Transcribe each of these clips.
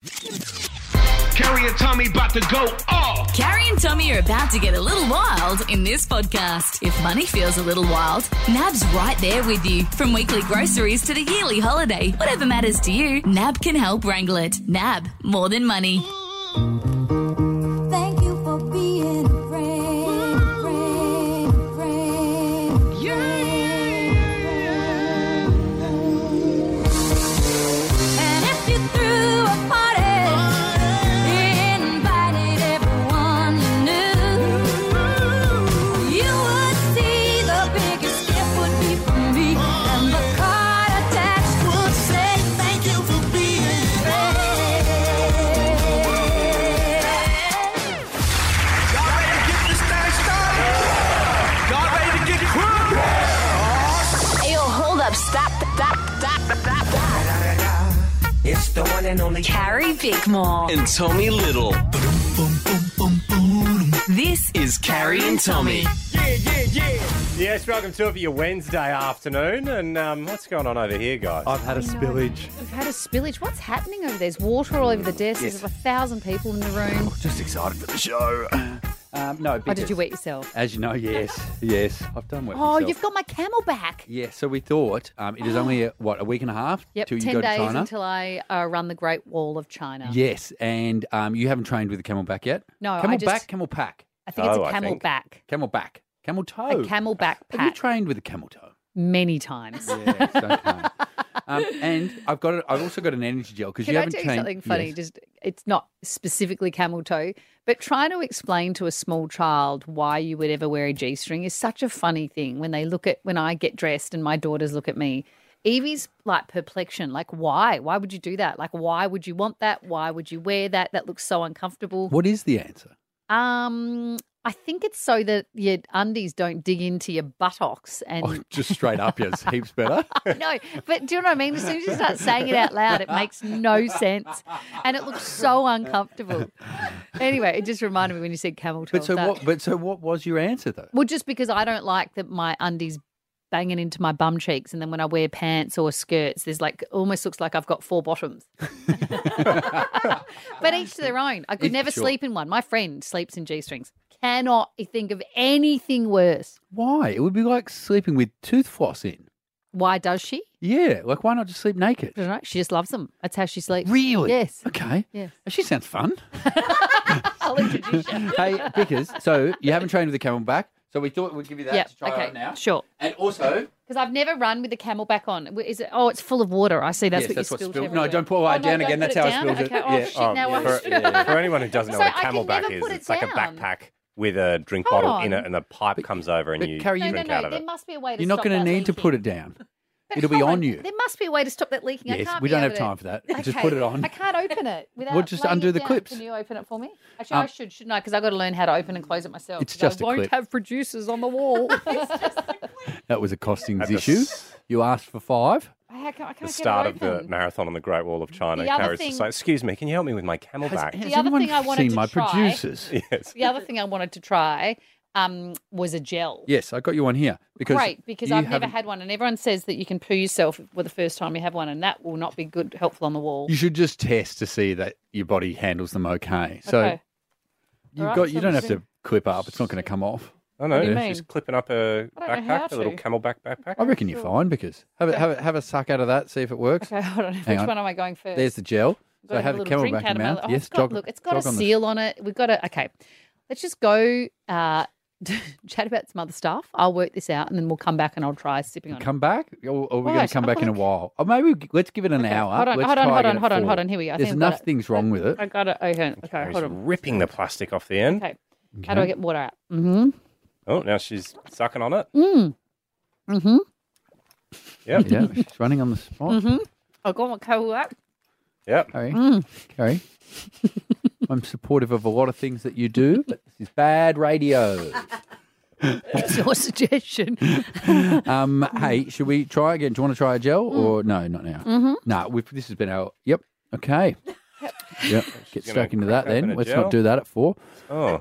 Carrie and Tommy about to go off. Carrie and Tommy are about to get a little wild in this podcast. If money feels a little wild, NAB's right there with you. From weekly groceries to the yearly holiday, whatever matters to you, NAB can help wrangle it. NAB, more than money. Thank you for being a friend, And if you threw a party, invited everyone you knew, you would see the biggest gift would be from me, and the card attached would say thank you for being a friend. Y'all ready to get this thing started? Y'all ready to get crunk? Hey, yo, hold up, stop. It's the one and only Carrie Bickmore. And Tommy Little. This Is Carrie and Tommy. Yes, welcome to it for your Wednesday afternoon. And what's going on over here, guys? I've had a spillage. We've had a spillage. What's happening over there? There's water all over the desk. Yes. There's 1,000 people in the room. Just excited for the show. No, Oh, because, did you wet yourself? as you know, yes, I've done wet Oh, myself. you've got my camel back. Yeah, so we thought it is only, a week and a half Yep, till you 10 go to days China? until I run the Great Wall of China. Yes, and you haven't trained with the camelback yet? No, I Camel just- back, camel pack, I think it's Oh, a I camel think. back. camel back, camel toe. A camel back Have you pack. trained with a camel toe? Many times. Yes, okay. And I've also got an energy gel because Can you I haven't tell you trained. something funny? Yes. Just it's not specifically camel toe, but trying to explain to a small child why you would ever wear a G-string is such a funny thing. When I get dressed and my daughters look at me, Evie's like perplexion. Like, why? Why would you do that? Like, why would you want that? Why would you wear that? That looks so uncomfortable. What is the answer? I think it's so that your undies don't dig into your buttocks and Oh, just straight up, yes, heaps better. no, but do you know what I mean? As soon as you start saying it out loud, it makes no sense, and it looks so uncomfortable. Anyway, it just reminded me when you said camel toe. So what was your answer though? Well, just because I don't like that my undies banging into my bum cheeks, and then when I wear pants or skirts, there's like almost looks like I've got four bottoms. But each to their own. I could never Sure. sleep in one. My friend sleeps in G-strings. Cannot think of anything worse. Why? It would be like sleeping with tooth floss in. Why does she? Yeah, like why not just sleep naked? I don't know. She just loves them. That's how she sleeps. Really? Yes. Okay. Yes. She sounds fun. I'll introduce you. Hey, Vickers, so you haven't trained with the camelback, so we thought we'd give you that Yep. to try Okay. out now. Sure. And also, Because I've never run with the camelback on. Is it? Oh, it's full of water. I see. That's yes, what that's you what spilled. spilled. everywhere. No, don't pour it down don't again. put That's how I down? spilled it. Okay. Oh Yeah. shit! Now I for anyone who doesn't know So what a I can camelback never is, put it it's like a down. backpack with a drink Hold bottle on. in it, and the pipe comes over and but you Carrie, No, drink no, out no. of There it. must be a way to You're not stop going to that need to leaking. put it down. But It'll be come on you. There must be a way to stop that leaking. I Yes, can't we be don't able have to- time for that. Just Okay. put it on. I can't open it without. Well, just laying undo it the down. clips. Can you open it for me? Actually, I should I? Because I've got to learn how to open and close it myself. It's 'cause just a I won't clip. have producers on the wall. That was a costings At the issue. You asked for 5. I can't The get start it of the open. marathon on the Great Wall of China, The other Carrie's thing- just like, excuse me, can you help me with my camelback? Has The other anyone thing I wanted seen to my try- producers? Yes. The other thing I wanted to try was a gel. Yes, I got you one here. Great, because you I've never haven't- had one, and everyone says that you can poo yourself for the first time you have one, and that will not be good, helpful on the wall. You should just test to see that your body handles them okay. So Okay. you've All right, got so you don't I'm have to clip up. It's not going to come off. I know. do you mean? She's clipping up a I don't know how backpack, a little to. camelback backpack. I reckon you're fine because have a suck out of that. See if it works. Okay, hold on. Hang Which on. one am I going first? There's the gel. Got So to have a little camel drink back out in of my- mouth. oh, Yes, it's got, jog. look, it's got a jog on the- seal on it. We've got to. Okay, let's just go chat about some other stuff. I'll work this out, and then we'll come back and I'll try sipping on it. Come back, or are we going Right, to come I'm back in a like- while? Or maybe let's give it an Okay, hour. hold on, Let's hold on, try hold again on, at hold on, 4. hold on. Here we go. I There's think I've got enough it. things wrong with it. I got it. Okay, okay, Carrie's hold on. ripping the plastic off the end. Okay, how do I get water out? Oh, now she's sucking on it. Mm-hmm. Yep. Yeah, she's running on the spot. I've got my coal out. Yep. Carrie, Mm. Carrie, I'm supportive of a lot of things that you do, but this is bad radio. It's your suggestion. Hey, should we try again? Do you want to try a gel or no? Not now. Mm-hmm. No, this has been our. Yep. Okay. Yep. Get gonna stuck into that crack open then. a Let's gel. not do that at 4. Oh.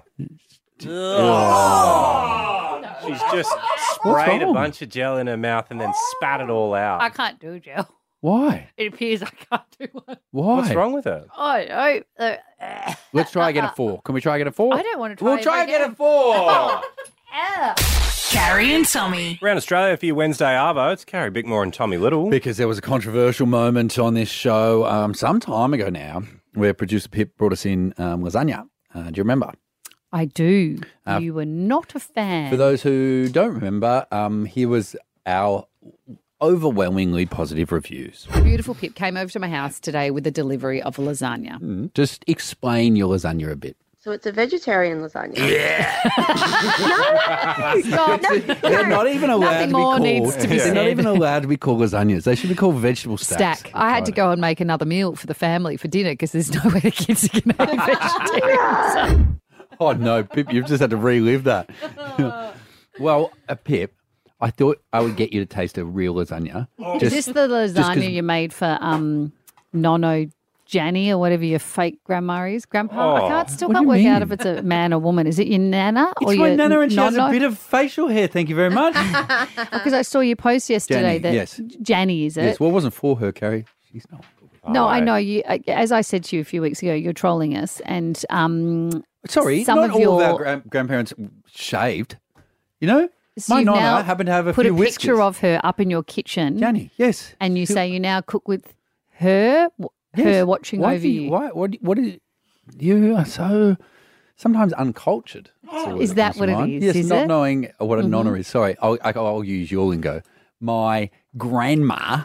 She's just sprayed a wrong? bunch of gel in her mouth and then spat it all out. I can't do gel. Why? It appears I can't do one. Why? What's wrong with it? Oh, Let's try again at 4. Can we try again at 4? I don't want to try. We'll try again at 4. Carrie and Tommy. Around Australia for your Wednesday Arvo, it's Carrie Bickmore and Tommy Little. Because there was a controversial moment on this show some time ago now where producer Pip brought us in lasagna. Do you remember? I do. You were not a fan. For those who don't remember, here was our overwhelmingly positive reviews. Beautiful Pip came over to my house today with a delivery of a lasagna. Just explain your lasagna a bit. So it's a vegetarian lasagna. Stop. They're not even allowed Nothing to be more called. needs to be They're not said. even allowed to be called lasagnas. They should be called vegetable stacks. Stack. I had to go and make another meal for the family for dinner because there's no way the kids are going to eat vegetarian. Oh no, Pip, you've just had to relive that. Well, Pip, I thought I would get you to taste a real lasagna. Is this the lasagna you made for Nono Janny or whatever your fake grandma is? Grandpa? I still What do can't you work out mean? if it's a man or woman. Is it your nana or It's your my nana and she has a Nono? bit of facial hair, thank you very much. Because I saw your post yesterday Janny, that yes. Janny, is it? Yes, well, it wasn't for her, Carrie. She's not. No, I know you. As I said to you a few weeks ago, you're trolling us, and Sorry, some not of all your of our grandparents shaved. You know? so My you've nonna now happened to have a put few a whiskers. picture of her up in your kitchen, Janny, yes. and you say you now cook with her, her watching Why over do you. Why? What is? You are so sometimes uncultured. That's the word Is that comes to what it mind. is, Yes, is not it? knowing what a nonna is. Sorry, I'll use your lingo. My grandma.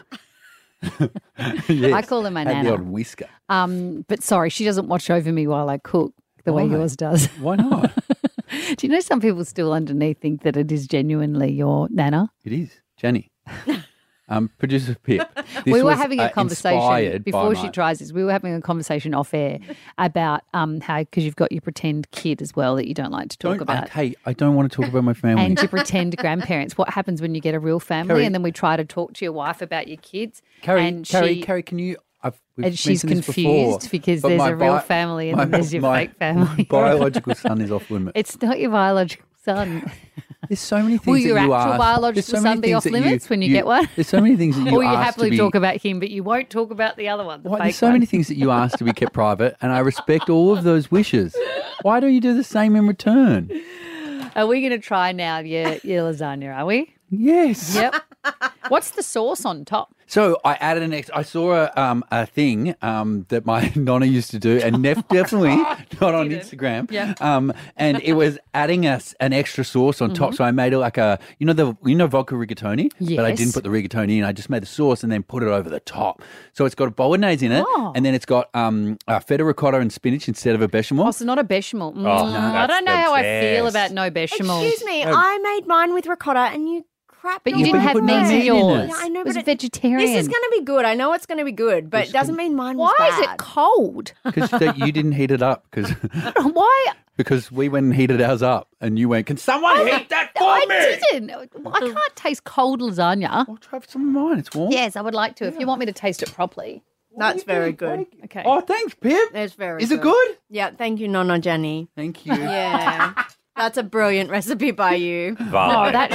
Yes, I call her my had nana. the old whisker. But sorry, she doesn't watch over me while I cook the way Why? yours does. Why not? Do you know some people still underneath think that it is genuinely your It is Jenny. Producer Pip. This we were was, having a conversation inspired before by she my- tries this. We were having a conversation off air about how, because you've got your pretend kid as well that you don't like to talk about. Hey, I don't want to talk about my family. And your pretend grandparents. What happens when you get a real family Carrie- and then we try to talk to your wife about your kids? Carrie, and Carrie, can you? We've and she's mentioned this confused before, because but there's my a real bi- family and my- then there's your my- fake family. My biological son is off limits. It's not your biological son. There's so many things. Will that your you actual ask. biological There's so son many be things off that limits when you get one? There's so many things that you Or you ask happily to be, talk about him, but you won't talk about the other one, the Why, fake there's so one. many things that you ask to be kept private, and I respect all of those wishes. Why don't you do the same in return? Are we going to try now your lasagna, are we? Yes. Yep. What's the sauce on top? So I added I saw a thing that my nonna used to do, and definitely not on Instagram. Yeah. And it was adding us an extra sauce on top. So I made it like you know vodka rigatoni, but I Yes. didn't put the rigatoni in. I just made the sauce and then put it over the top. So it's got a bolognese in it, and then it's got feta ricotta and spinach instead of a bechamel. Oh, so not a bechamel. that's I don't know how I the feel best. about no bechamel. Excuse me, I made mine with ricotta and you crap. But it you all didn't you have put meat no in meat in yours. it. Yeah, I know, It was but vegetarian. This is going to be good. I know it's going to be good, but it doesn't mean mine was Why is bad. it cold? Because you didn't heat it up Why? because we went and heated ours up, and you went, "Can someone heat that for I me?" didn't. I can't taste cold lasagna. I'll try some of mine. It's warm. Yes, I would like to if you want me to taste it properly. That's very good. Okay. Oh, thanks, Pip. That's very Is it good. good? Yeah, thank you, Nonna Jenny. Thank you. Yeah. That's a brilliant recipe by you. Oh, that's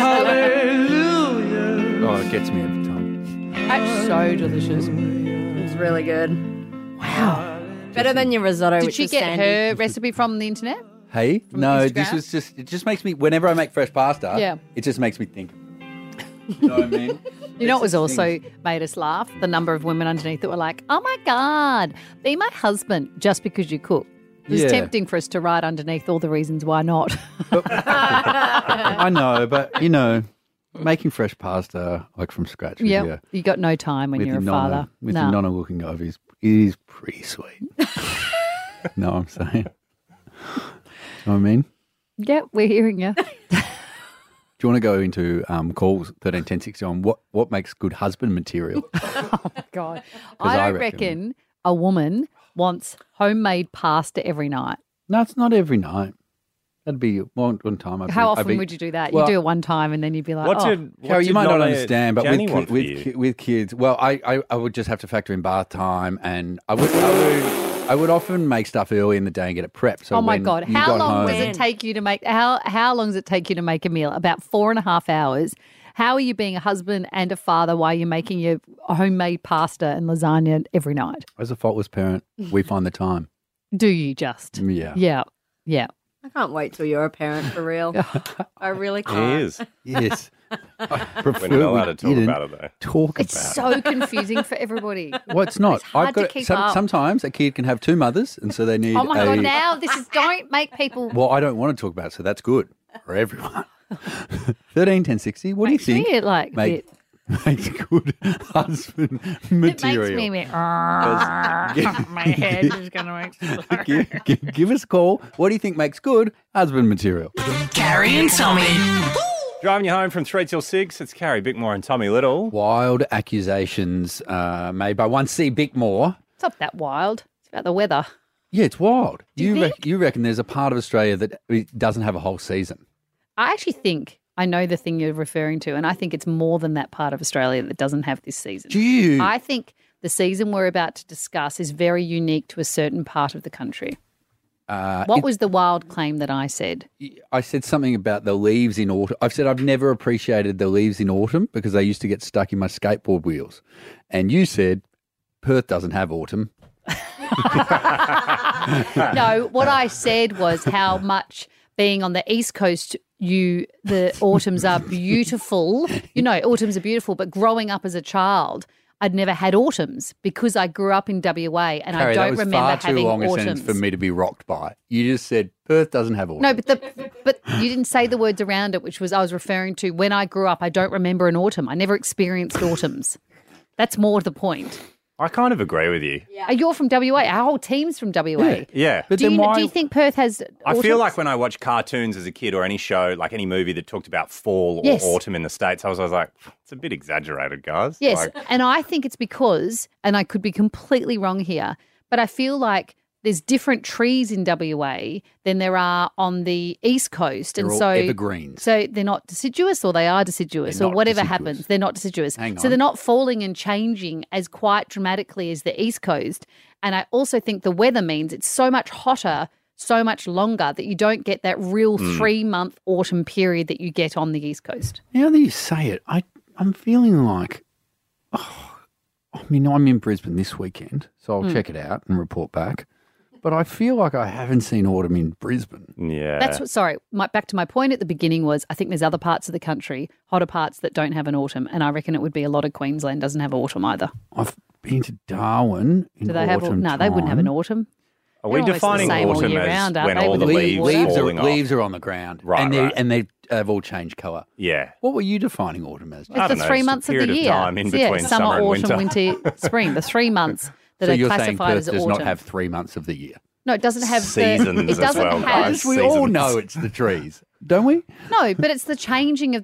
Oh, it gets me every time. so delicious. It's really good. Wow. Better than your risotto, Did which she is get sandy. her recipe from the internet? Hey, no, this Instagram? was just, it just makes me, whenever I make fresh pasta, Yeah. it just makes me think. You know what I mean? You know, it was It's also things. made us laugh. The number of women underneath that were like, "Oh my God, be my husband just because you cook." It was Yeah. tempting for us to write underneath all the reasons why not. I know, but, you know, making fresh pasta, like from scratch with, Yeah, you got no time when with you're a your father. nonna, with No. your nonna looking over, it is pretty sweet. No, I'm saying. You know what I mean? Yeah, we're hearing you. Do you want to go into calls 131060 on what makes good husband material? God, I I don't reckon- reckon a woman wants homemade pasta every night. No, it's not every night. That'd be one time. How often would you do that? Well- you do it one time and then you'd be like, What's oh. your, Carrie, what's you your might not Nonna understand, but Jenny want for with, you? with kids, well, I would just have to factor in bath time, and I would often make stuff early in the day and get it prepped. So Oh my when God! you How got long home, does it take you to make? How long does it take you to make a meal? About 4.5 hours. How are you being a husband and a father while you're making your homemade pasta and lasagna every night? As a faultless parent, we find the time. Do you just? Yeah. Yeah. Yeah. I can't wait till you're a parent for real. I really He can't. is. Yes. I prefer We're not allowed to talk didn't about it, though. Talk It's about so confusing for everybody. it. Well, it's not. It's hard to keep up. Sometimes a kid can have two mothers, and so they need Oh my a. God, now this is, don't make people. Well, I don't want to talk about it, so that's good for everyone. 13, 10, 60. What do you think? See it like Make- makes good husband it material? makes me my head is going to make. give us a call. What do you think makes good husband material? Carrie and Tommy. Driving you home from 3 till 6, it's Carrie Bickmore and Tommy Little. Wild accusations made by one C. Bickmore. It's not that wild. It's about the weather. Yeah, it's wild. you think? You reckon there's a part of Australia that doesn't have a whole season? I actually think I know the thing you're referring to, and I think it's more than that part of Australia that doesn't have this season. Do you? I think the season we're about to discuss is very unique to a certain part of the country. What was the wild claim that I said? I said something about the leaves in autumn. I've said I've never appreciated the leaves in autumn because they used to get stuck in my skateboard wheels. And you said Perth doesn't have autumn. No, what I said was how much being on the East Coast, the autumns are beautiful. You know, autumns are beautiful, but growing up as a child, I'd never had autumns because I grew up in WA and Harry, I don't that was remember far too having long a autumns. sentence for me to be rocked by. You just said Perth doesn't have autumn. No, but you didn't say the words around it, which was I was referring to when I grew up. I don't remember an autumn. I never experienced autumns. That's more to the point. I kind of agree with you. You're from WA. Our whole team's from WA. Yeah. But Do then why? you think Perth has I feel autumns? like when I watched cartoons as a kid or any show, like any movie that talked about fall or Yes. autumn in the States, I was like, it's a bit exaggerated, guys. Yes, Like, and I think it's because, and I could be completely wrong here, but I feel like there's different trees in WA than there are on the East Coast. They're and all so evergreens. So they're not deciduous or they are deciduous They're or not whatever deciduous. happens. They're not deciduous. Hang So on. they're not falling and changing as quite dramatically as the East Coast. And I also think the weather means it's so much hotter, so much longer that you don't get that real 3-month autumn period that you get on the East Coast. Now that you say it, I'm feeling like, I mean, I'm in Brisbane this weekend, so I'll check it out and report back. But I feel like I haven't seen autumn in Brisbane. yeah. That's what, sorry, back to my point at the beginning was I think there's other parts of the country, hotter parts that don't have an autumn. And I reckon it would be a lot of Queensland doesn't have autumn either. I've been to Darwin in Do they have autumn No, they wouldn't have an time. autumn. Are we They're almost the defining same all autumn year as round, aren't when they, all with the the leaves leaves falling off? Leaves are on the ground. Right, and right. they have all changed colour. Yeah. What were you defining autumn as? I It's don't the know, 3 it's a months of the period of year. time in So, yeah, between summer, summer and autumn, winter. winter, spring. The 3 months that So are you're saying classified Perth as does autumn. not have 3 months of the year? No, it doesn't have Seasons it as doesn't well, have guys. We all Seasons. know it's the trees, don't we? No, but it's the changing of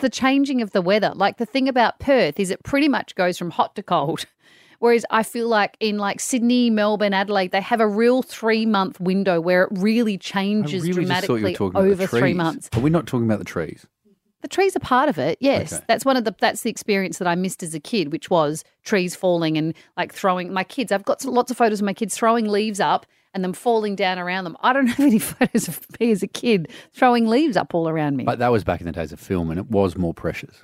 the weather. Like the thing about Perth is it pretty much goes from hot to cold. Whereas I feel like in like Sydney, Melbourne, Adelaide, they have a real 3-month window where it really changes I really just thought you were dramatically talking about over the 3 trees. months. Are we not talking about the trees? The trees are part of it. Yes, Okay. that's the experience that I missed as a kid, which was trees falling and like throwing my kids. I've got lots of photos of my kids throwing leaves up and them falling down around them. I don't have any photos of me as a kid throwing leaves up all around me. But that was back in the days of film, and it was more precious.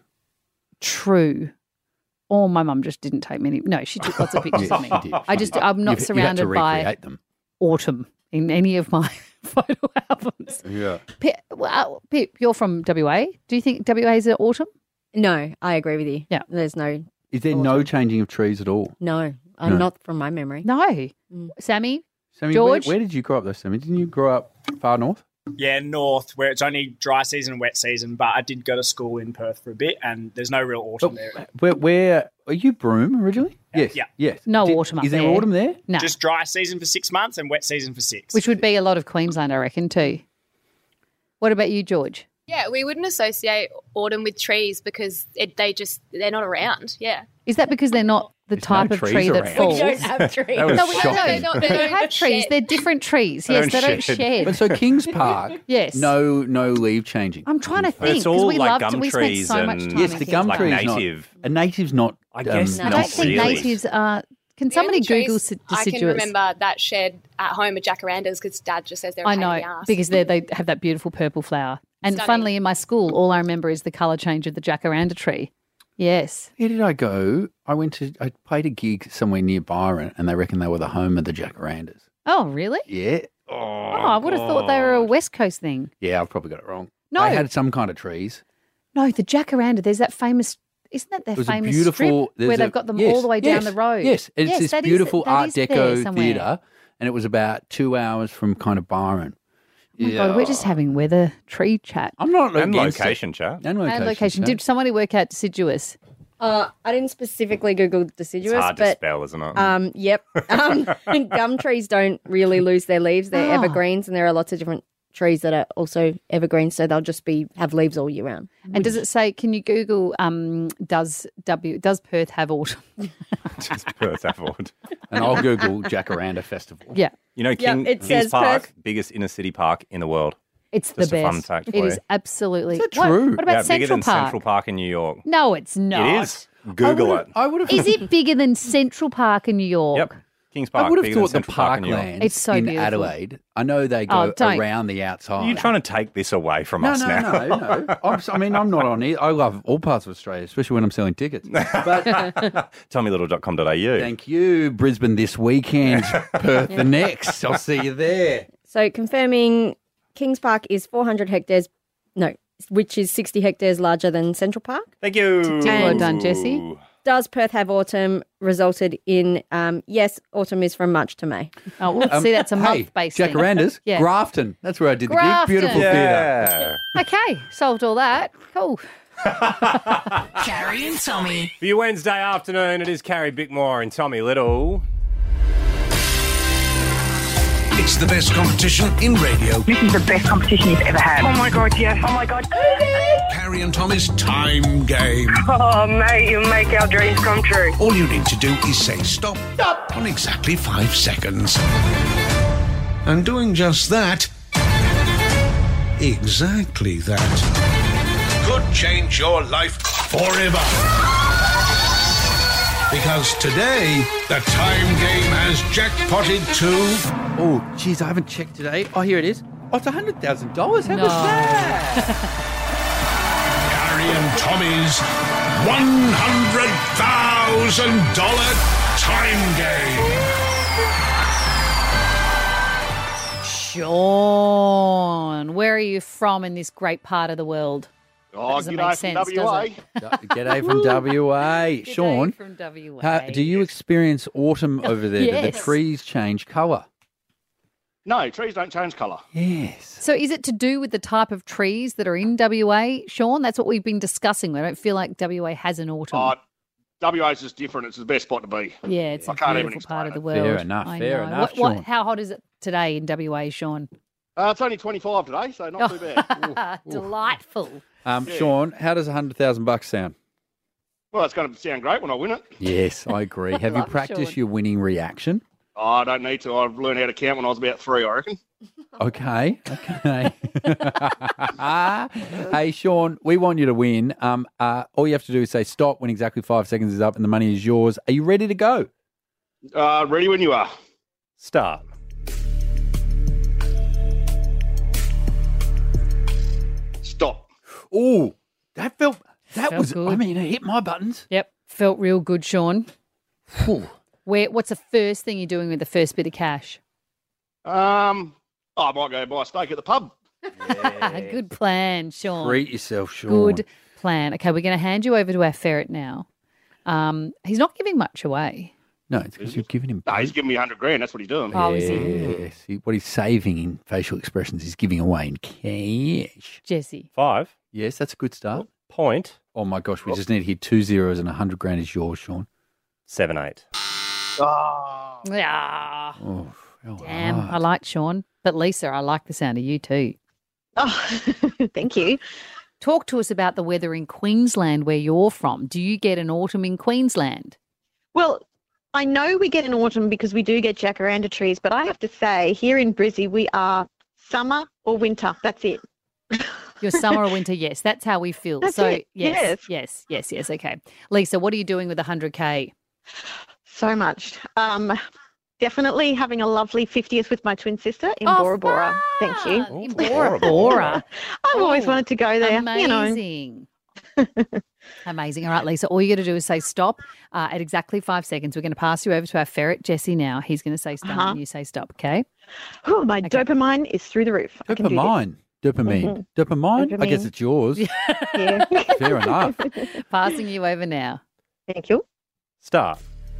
True. Or my mum just didn't take many. No, she took lots of pictures of me. She did. I'm not You had to surrounded by recreate them. autumn in any of my photo albums. Yeah. Pip, you're from WA. Do you think WA is an autumn? No, I agree with you. Yeah. There's no, Is there no changing of trees at all? no, No. not from my memory. No. Sammy? Sammy, George? where did you grow up though, Sammy? Didn't you grow up far north? Yeah, north, where it's only dry season and wet season, but I did go to school in Perth for a bit, and there's no real autumn there. Where are you Broome originally? Yes. Yeah. Yes. No autumn up Is there there. autumn there? No. Just dry season for 6 months and wet season for 6. Which would be a lot of Queensland, I reckon, too. What about you, George? Yeah, we wouldn't associate autumn with trees because they're not around. Yeah. Is that because they're not the There's type no of trees tree that around. falls? We don't have trees. That was No, we shocking. don't. They don't have trees. shed. They're different trees. Yes, they don't shed. But so Kings Park, Yes. no leaf changing. I'm trying to But think it's because all we like loved. gum We spent trees so much and- time. Yes, in the Kings gum Park. tree Like is native. not. A native's not. I guess I not don't think really. natives are. Can The somebody only trees Google I can deciduous? remember that shed at home at jacarandas because Dad just says they're a I pain know in the ass. because they have that beautiful purple flower, And funnily, in my school, all I remember is the colour change of the jacaranda tree. Yes. Where did I go? I played a gig somewhere near Byron, and they reckon they were the home of the jacarandas. Oh, really? Yeah. Oh, I would have thought they were a West Coast thing. Yeah, I've probably got it wrong. No. They had some kind of trees. No, the jacaranda. There's that famous. Isn't that their It was a famous beautiful- strip where they've got them all the way down the road? Yes, it's Yes, this that is- beautiful that Art is there Deco somewhere. theatre, and it was about 2 hours from kind of Byron. Oh my God, we're just having weather tree chat. I'm not And against location it. chat. And location. And location. chat. Did somebody work out deciduous? I didn't specifically Google deciduous, It's hard to but spell, isn't it? yep. Gum trees don't really lose their leaves. They're Oh. evergreens, and there are lots of different trees that are also evergreens, so they'll just have leaves all year round. And does it say? Can you Google? Does Perth have autumn? Just Perth Afford. And I'll Google Jacaranda Festival. Yeah, You know, Yep, Kings it says Park, Perth. biggest inner city park in the world. it's Just the a best. fun fact It for is you. absolutely. Is that What- true? What, about Yeah, Central bigger than Park? Central Park in New York. No, it's not. It is. Google it. I would have. Is it bigger than Central Park in New York? Yep. Kings Park. I would have bigger than thought the Central Park in New York. parklands It's so in beautiful. Adelaide. I know they Oh, go don't. around the outside. Are you trying to take this away from No, us no, now? no. I'm not on it. I love all parts of Australia, especially when I'm selling tickets. But TommyLittle.com.au. thank you, Brisbane this weekend, Perth the next. I'll see you there. So confirming Kings Park is 400 hectares, which is 60 hectares larger than Central Park. Thank you. Well done, Jessie. Does Perth have autumn? Resulted in, yes, autumn is from March to May. Oh, well, see, that's a Hey, month-based thing. Jacarandas, Yeah. Grafton. That's where I did the Grafton. gig. Beautiful theatre. Yeah. Okay, solved all that. Cool. Carrie and Tommy. For your Wednesday afternoon, it is Carrie Bickmore and Tommy Little. It's the best competition in radio. This is the best competition you've ever had. Oh my God, yes. Oh my God. Carrie and Tommy's time game. Oh, mate, you make our dreams come true. All you need to do is say stop on exactly 5 seconds. And doing just that, exactly that, could change your life forever. Because today, the time game has jackpotted to... Oh, geez, I haven't checked today. Oh, here it is. Oh, it's $100,000. How was No. that? Carrie and Tommy's $100,000 time game. Sean, where are you from in this great part of the world? Oh, doesn't make sense, does it? G'day from WA. Sean, from WA. do you experience autumn over there? Do the Yes. trees change colour? No, trees don't change colour. Yes. So is it to do with the type of trees that are in WA, Sean? That's what we've been discussing. I don't feel like WA has an autumn. WA's just different. It's the best spot to be. Yeah, it's I a can't even beautiful part of the explain world. it. Fair enough, I fair know. enough, What, Sean. how hot is it today in WA, Sean? It's only 25 today, so not too bad. Delightful. Sean, how does $100,000 sound? Well, it's going to sound great when I win it. Yes, I agree. Have you love practiced Sean. your winning reaction? Oh, I don't need to. I've learned how to count when I was about 3, I reckon. Okay. Hey, Sean, we want you to win. All you have to do is say stop when exactly 5 seconds is up and the money is yours. Are you ready to go? Ready when you are. Start. Stop. Oh, that felt Felt was. good. I mean, it hit my buttons. Yep, felt real good, Sean. Whew. What's the first thing you're doing with the first bit of cash? I might go buy a steak at the pub. Good plan, Sean. Treat yourself, Sean. Good plan. Okay, we're going to hand you over to our ferret now. He's not giving much away. No, it's because you've given him. No, he's giving me $100,000. That's what he's doing. Oh, is he? Yes. What he's saving in facial expressions, he's giving away in cash. Jesse. 5. Yes, that's a good start. Point. Oh my gosh, we just need to hit 2 zeros and $100,000 is yours, Sean. 7, 8. Oh. Yeah. Oh, Damn, I like Sean. But Lisa, I like the sound of you too. Oh, thank you. Talk to us about the weather in Queensland where you're from. Do you get an autumn in Queensland? Well, I know we get an autumn because we do get jacaranda trees, but I have to say, here in Brizzy, we are summer or winter. That's it. Your summer or winter, yes. That's how we feel. That's so it. yes. Okay. Lisa, what are you doing with 100K? So much. Definitely having a lovely 50th with my twin sister in Oh, Bora Bora. Thank you. In Bora Bora. I've always wanted to go there. Amazing. Amazing. All right, Lisa, all you got to do is say stop at exactly 5 seconds. We're going to pass you over to our ferret, Jesse, now. He's going to say start and you say stop, okay? Oh, my dopamine is through the roof. I can do this. Dopamine. Dopamine. Dopamine? I guess it's yours. Yeah. Fair enough. Passing you over now. Thank you. Start.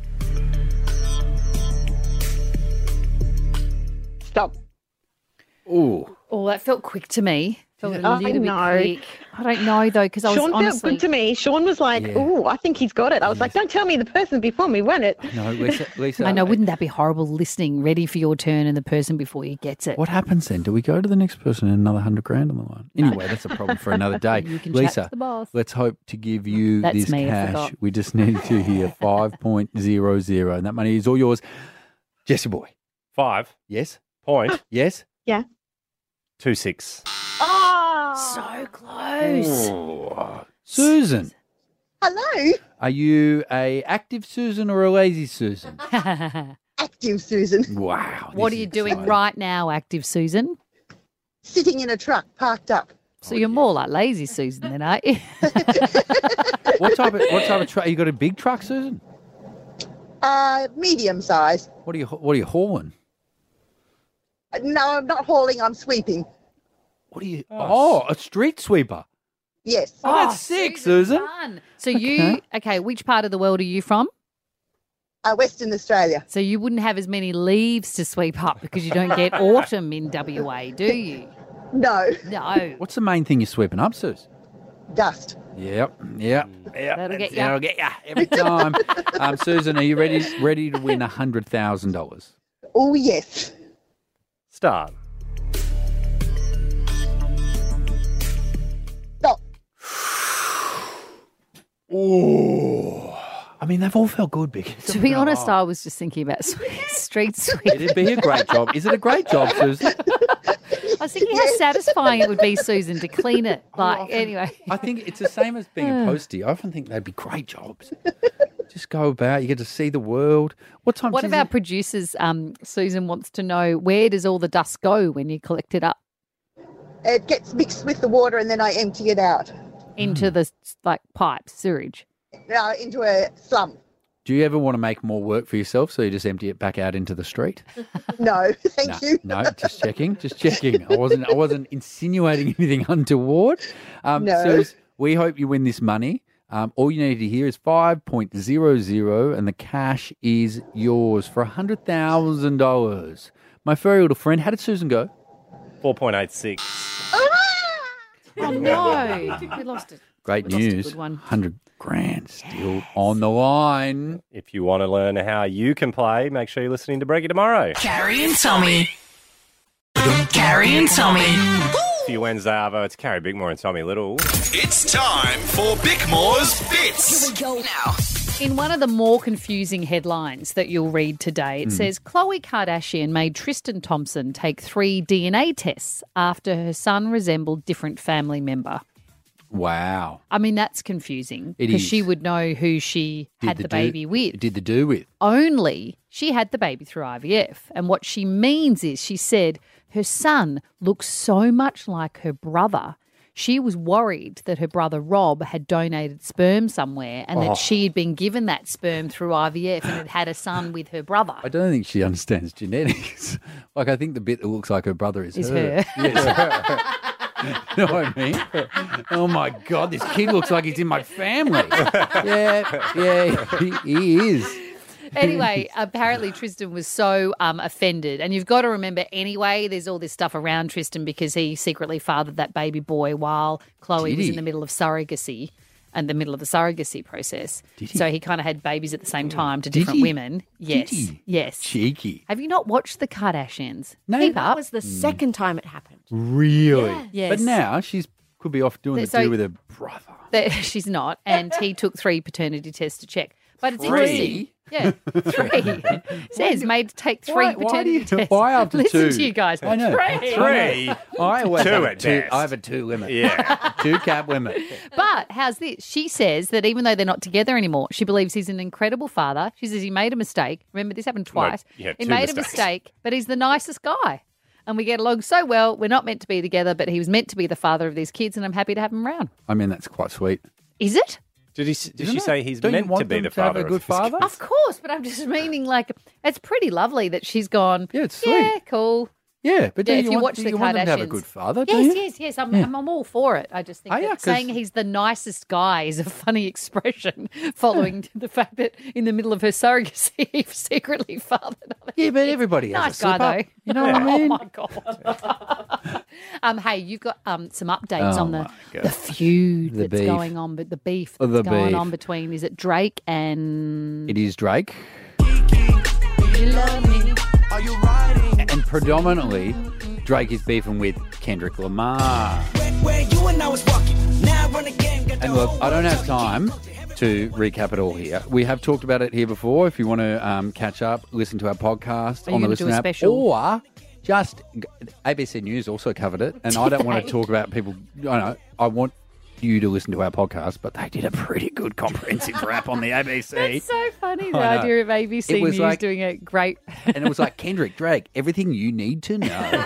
Stop. Ooh. Oh, that felt quick to me. Felt a I little bit know. quick. I don't know, though, because I was Sean honestly... felt good to me. Sean was like, "Oh, I think he's got it." I was like, "Don't tell me the person before me won it." No, Lisa. I know, wouldn't that be horrible listening, ready for your turn and the person before you gets it? What happens then? Do we go to the next person and another $100,000 on the line? Anyway, that's a problem for another day. You can Lisa, chat to the boss. let's hope to give you That's this me, I cash. forgot. We just need to hear 5.00, and that money is all yours. Jesse boy. 5. Yes. Point. Yes. Yeah. 2-6. Oh, so close. Ooh. Susan, Hello, are you a active Susan or a lazy Susan? active Susan. Wow. What are you doing right now, active Susan? Sitting in a truck parked up. So you're more like lazy Susan then, aren't you? What type of truck? You got a big truck, Susan? Medium size. What are you hauling? No, I'm not hauling, I'm sweeping. What are you? Oh, a street sweeper. Yes. Oh, that's sick, Susan. Fun. So which part of the world are you from? Western Australia. So you wouldn't have as many leaves to sweep up because you don't get autumn in WA, do you? No. No. What's the main thing you're sweeping up, Sus? Dust. Yep. That'll get you. That'll get you every time. Susan, are you ready to win $100,000? Oh, yes. Start. Stop. Oh, I mean, they've all felt good, Big. To be honest, I was just thinking about street sweeping. It'd be a great job. Is it a great job, Susan? I was thinking how satisfying it would be, Susan, to clean it. Like, anyway. I think it's the same as being a postie. I often think they'd be great jobs. Just go about. You get to see the world. What time? One of our producers, Susan, wants to know, where does all the dust go when you collect it up? It gets mixed with the water and then I empty it out. Into the pipes, sewage. Into a slump. Do you ever want to make more work for yourself, so you just empty it back out into the street? No, thank you. No, just checking. I wasn't insinuating anything untoward. No. Sus, we hope you win this money. All you need to hear is 5.00, and the cash is yours for $100,000. My furry little friend, how did Susan go? 4.86. Oh, no. We lost it. Great We lost a news. good one. $100,000 still on the line. If you want to learn how you can play, make sure you're listening to Breggy tomorrow. Carrie and Tommy. Carrie and Tommy. For your Wednesday, Arvo, it's Carrie Bickmore and Tommy Little. It's time for Bickmore's Bits. Here we go now. In one of the more confusing headlines that you'll read today, it says Khloe Kardashian made Tristan Thompson take 3 DNA tests after her son resembled different family member. Wow. I mean, that's confusing It because is. she would know who she had the baby with. Did the do with. Only she had the baby through IVF. And what she means is she said her son looks so much like her brother. She was worried that her brother Rob had donated sperm somewhere and that she had been given that sperm through IVF and had had a son with her brother. I don't think she understands genetics. I think the bit that looks like her brother is her. Yes. You know what I mean? Oh, my God, this kid looks like he's in my family. Yeah, he is. Anyway, apparently Tristan was so offended. And you've got to remember anyway, there's all this stuff around Tristan because he secretly fathered that baby boy while Khloe Did was he? in the middle of surrogacy and the middle of the surrogacy process. Did he? So he kind of had babies at the same time to Did different he? women. Yes. Did he? Yes. Cheeky. Have you not watched the Kardashians? No. Keep That up. was the second time it happened. Really? Yes. But now she's could be off doing the So- do with her brother. She's not. And he took 3 paternity tests to check. But it's 3? interesting. Yeah, 3. Says made to take 3 paternity tests. Why after Listen 2? to you guys. I know. 3. I always 2 have at a 2. best. I have a 2 limit. Yeah. 2 cap limit. But how's this? She says that even though they're not together anymore, she believes he's an incredible father. She says he made a mistake. Remember, this happened twice. yeah, he 2 made mistakes. a mistake, but he's the nicest guy. And we get along so well. We're not meant to be together, but he was meant to be the father of these kids, and I'm happy to have him around. I mean, that's quite sweet. Is it? Did she say he's Don't you meant want to be them the to have father a good of his father? kids? Of course, but I'm just meaning like it's pretty lovely that she's gone. Yeah, it's sweet. Yeah, cool. Yeah, but Yeah, do if you you want, watch do the you want them to have a Kardashians. good father? do Yes, you? yes. I'm, Yeah. I'm all for it. I just think Oh, yeah, that 'cause- saying he's the nicest guy is a funny expression following the fact that in the middle of her surrogacy, he secretly fathered other Yeah, but kids. everybody has Nice a slip guy, up. though. You know what I mean? Oh, my God. Hey, you've got some updates Oh, on my God. the feud The that's beef. going on, but the beef Oh, that's the going beef. on between, is it Drake and... It is Drake. You love me. And predominantly, Drake is beefing with Kendrick Lamar. And look, I don't have time to recap it all here. We have talked about it here before. If you want to catch up, listen to our podcast Are you on the gonna do Listen a app, special? or just ABC News also covered it. And I don't want to talk about people. I want you to listen to our podcast, but they did a pretty good comprehensive wrap on the ABC. That's so funny, the I know. idea of ABC It was News like- doing a great... And it was like Kendrick, Drake, everything you need to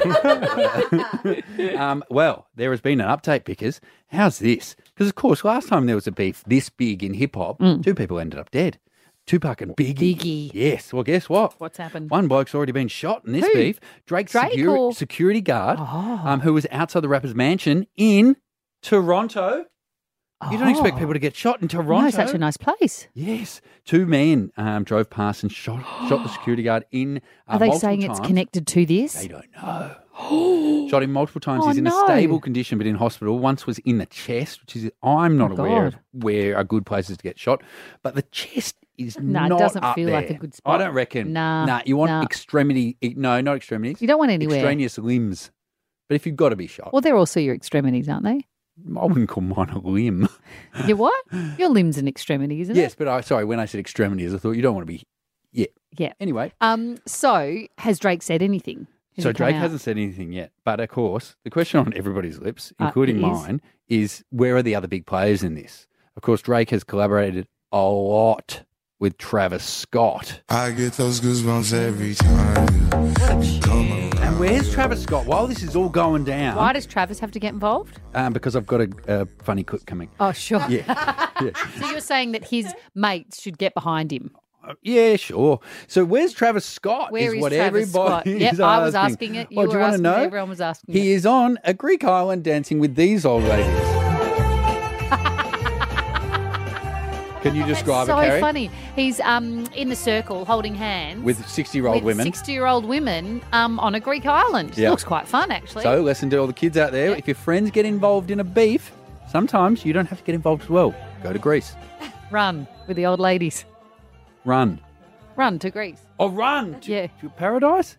know. Well, there has been an update, Pickers. How's this? Because, of course, last time there was a beef this big in hip-hop, 2 people ended up dead. Tupac and Biggie. Yes. Well, guess what? What's happened? One bloke's already been shot in this Who? beef. Drake's Drake or- security guard, who was outside the rapper's mansion in Toronto. You don't expect people to get shot in Toronto. No, such a nice place. Yes. 2 men drove past and shot the security guard in Are they multiple saying times. it's connected to this? They don't know. Shot him multiple times. Oh, He's in a no. stable condition, but in hospital. Once was in the chest, which is I'm not Oh, aware of God. where are good places to get shot. But the chest is No, it not doesn't up feel there. like a good spot. I don't reckon. Nah, you want nah. extremity. No, not extremities. You don't want anywhere. Extraneous limbs. But if you've got to be shot, Well, they're also your extremities, aren't they? I wouldn't call mine a limb. Your what? Your limb's an extremity, isn't Yes, it? but when I said extremities, I thought you don't want to be. Yeah. Yeah. Anyway. So, has Drake said anything? Has So he come Drake out? hasn't said anything yet. But of course, the question on everybody's lips, including it is. mine, is where are the other big players in this? Of course, Drake has collaborated a lot with Travis Scott. I get those goosebumps every time. And where's Travis Scott? While this is all going down, Why does Travis have to get involved? because I've got a funny clip coming. Oh, sure. Yeah. So you're saying that his mates should get behind him? Yeah, sure. So where's Travis Scott? Where is what Travis Scott? everybody Yep, is I was asking it. You Well, do you were want to asking know? it. Everyone was asking He it. is on a Greek island dancing with these old ladies. Can you describe so it, Carrie? funny. He's in the circle holding hands With 60-year-old with women. 60-year-old women on a Greek island. Yeah. Looks quite fun, actually. So listen to all the kids out there. If your friends get involved in a beef, sometimes you don't have to get involved as well. Go to Greece. Run with the old ladies. Run. Run to Greece. Oh, run Yeah. to paradise?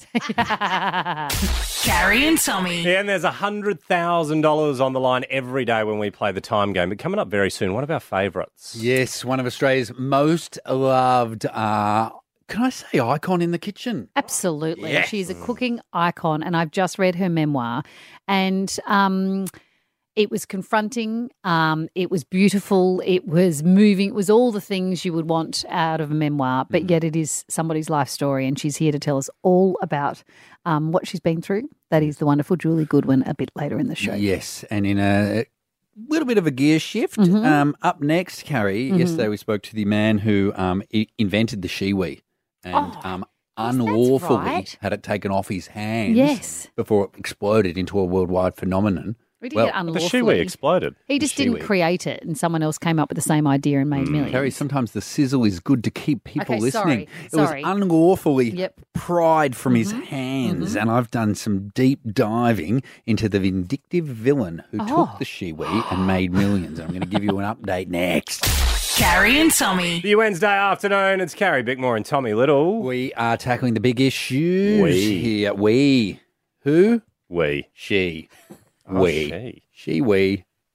Carrie and Tommy. Yeah, and there's $100,000 on the line every day when we play the time game. But coming up very soon, one of our favourites. Yes, one of Australia's most loved, can I say icon in the kitchen? Absolutely. Yes. She's a cooking icon, and I've just read her memoir. And it was confronting, it was beautiful, it was moving, it was all the things you would want out of a memoir, but yet it is somebody's life story, and she's here to tell us all about what she's been through. That is the wonderful Julie Goodwin a bit later in the show. Yes, and in a little bit of a gear shift, up next, Carrie, yesterday we spoke to the man who invented the Shiwi and unlawfully right. had it taken off his hands Yes. before it exploded into a worldwide phenomenon. We did get The unlawfully. Shiwi exploded. He just The didn't Shiwi. create it, and someone else came up with the same idea and made millions. Carrie, sometimes the sizzle is good to keep people Okay, listening. sorry. It was unlawfully Yep. pried from his hands, and I've done some deep diving into the vindictive villain who took the Shiwi and made millions. And I'm going to give you an update next. Carrie and Tommy. The Wednesday afternoon, it's Carrie Bickmore and Tommy Little. We are tackling the big issues We. here. We. Who? We. She. Oh, We. she. She, we.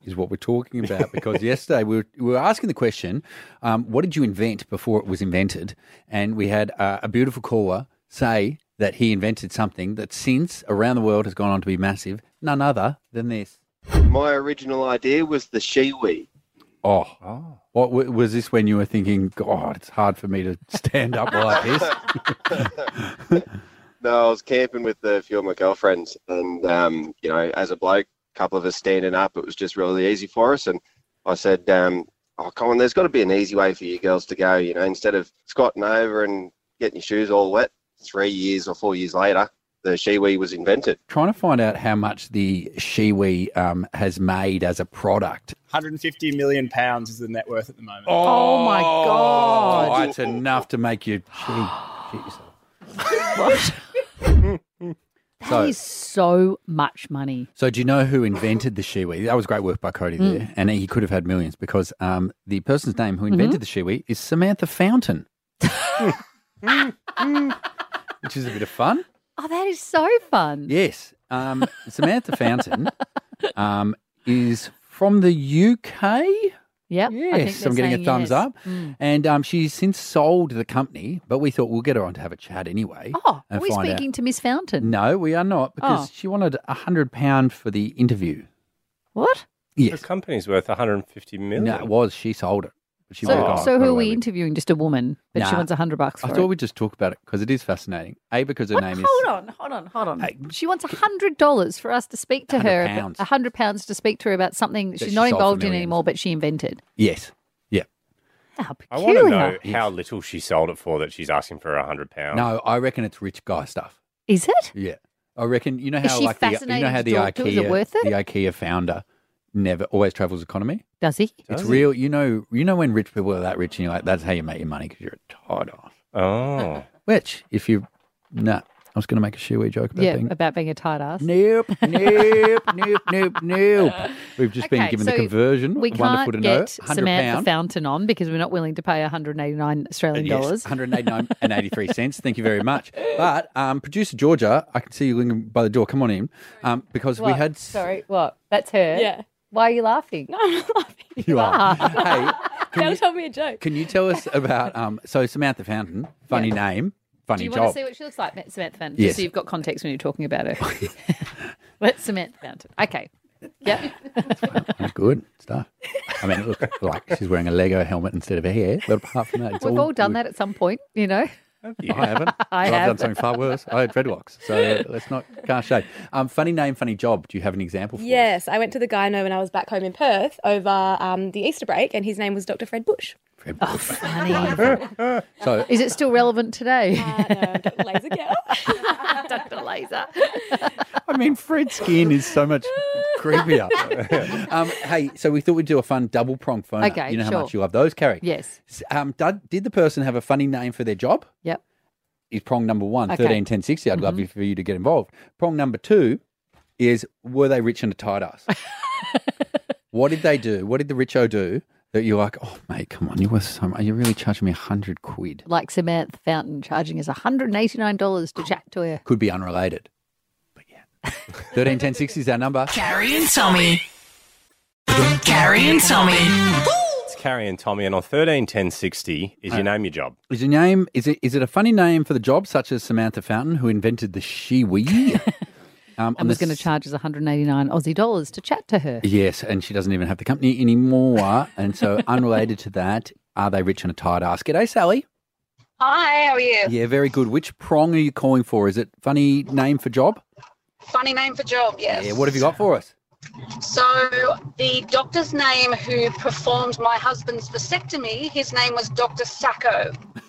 is what we're talking about because yesterday we were asking the question, what did you invent before it was invented? And we had a beautiful caller say that he invented something that since around the world has gone on to be massive, none other than this. My original idea was the Shiwi. Oh. What was this when you were thinking, God, it's hard for me to stand up like this? No, I was camping with a few of my girlfriends and, as a bloke, a couple of us standing up, it was just really easy for us. And I said, oh, Colin, there's got to be an easy way for you girls to go, instead of squatting over and getting your shoes all wet. 3 years or 4 years later, the Shiwi was invented. Trying to find out how much the Shiwi has made as a product. £150 million is the net worth at the moment. Oh my God. Oh, that's enough to make you shit yourself. What? That is so much money. So do you know who invented the Shiwi? That was great work by Cody there. And he could have had millions because the person's name who invented the Shiwi is Samantha Fountain. Which is a bit of fun. Oh, that is so fun. Yes. Samantha Fountain is from the UK. Yep. Yes, I'm getting a thumbs up. And she's since sold the company, but we thought we'll get her on to have a chat anyway. Oh, are we speaking to Miss Fountain? No, we are not because she wanted £100 for the interview. What? Yes. The company's worth $150 million. No, it was. She sold it. But she So who are we interviewing? Just a woman, but she Nah. wants $100 for I it. thought we'd just talk about it because it is fascinating. Because her name is... Hold on. She wants $100 for us to speak to her. £100. £100 to speak to her about something That she's she not sold for involved in millions. anymore, but she invented. Yes. Yeah. How I want peculiar. to know how little she sold it for that she's asking for £100. No, I reckon it's rich guy stuff. Is it? Yeah. I reckon, you know Is how she like the, fascinating how to the talk to? Is it worth it? the IKEA founder never always travels economy? Does he? It's real. You know when rich people are that rich and you're like, that's how you make your money because you're a tight ass. Oh. Which, if you... Nah, I was going to make a Shiwi joke about About being a tight ass. Nope. We've just been given the conversion. We Wonderful can't to know. get Samantha Fountain on because we're not willing to pay 189 Australian dollars. Yes, 189.83. Thank you very much. But producer Georgia, I can see you lingering by the door. Come on in, because we What? had. Sorry, what? That's her? Yeah. Why are you laughing? No, I'm not laughing. You are. Hey, They'll tell me a joke. can you tell us about so Samantha Fountain? Funny name, funny Do you job. want to see what she looks like, Samantha Fountain? Yes. Just so you've got context when you're talking about her. What's Samantha Fountain? Okay. Yep. Good stuff. I mean, it looks like she's wearing a Lego helmet instead of a hair, but apart from that, it's We've all done that at some point, you know. I haven't. I I've have. done something far worse. I had dreadlocks, so let's not cast shade. Funny name, funny job. Do you have an example for us? Yes, I went to the gyno when I was back home in Perth over the Easter break, and his name was Dr. Fred Bush. Oh, funny. So, is it still relevant today? No, Dr. Laser Girl. Dr. Laser. I mean, Fred's skin is so much creepier. Hey, so we thought we'd do a fun double prong phone. Okay, You know how sure. much you love those, Carrie? Yes. Did the person have a funny name for their job? Yep. Is prong number one, Okay. 13 10 60. I'd love for you to get involved. Prong number two is, were they rich and a tight ass? What did they do? What did the richo do that you're like, oh, mate, come on, you were so much, you're really charging me £100. Like Samantha Fountain charging us $189 to chat to her. Could be unrelated. But yeah. 13 10 60 is our number. Carrie and Tommy. Carrie and Tommy. It's Carrie and Tommy, and on 13 10 60 is your name, your job. Is your name, is it a funny name for the job, such as Samantha Fountain, who invented the Shiwi? And was going to charge us 189 Aussie dollars to chat to her. Yes, and she doesn't even have the company anymore. And so, unrelated to that, are they rich and a tight ass? G'day, Sally. Hi, how are you? Yeah, very good. Which prong are you calling for? Is it funny name for job? Funny name for job, yes. Yeah, what have you got for us? So, the doctor's name who performed my husband's vasectomy, his name was Dr. Sacco.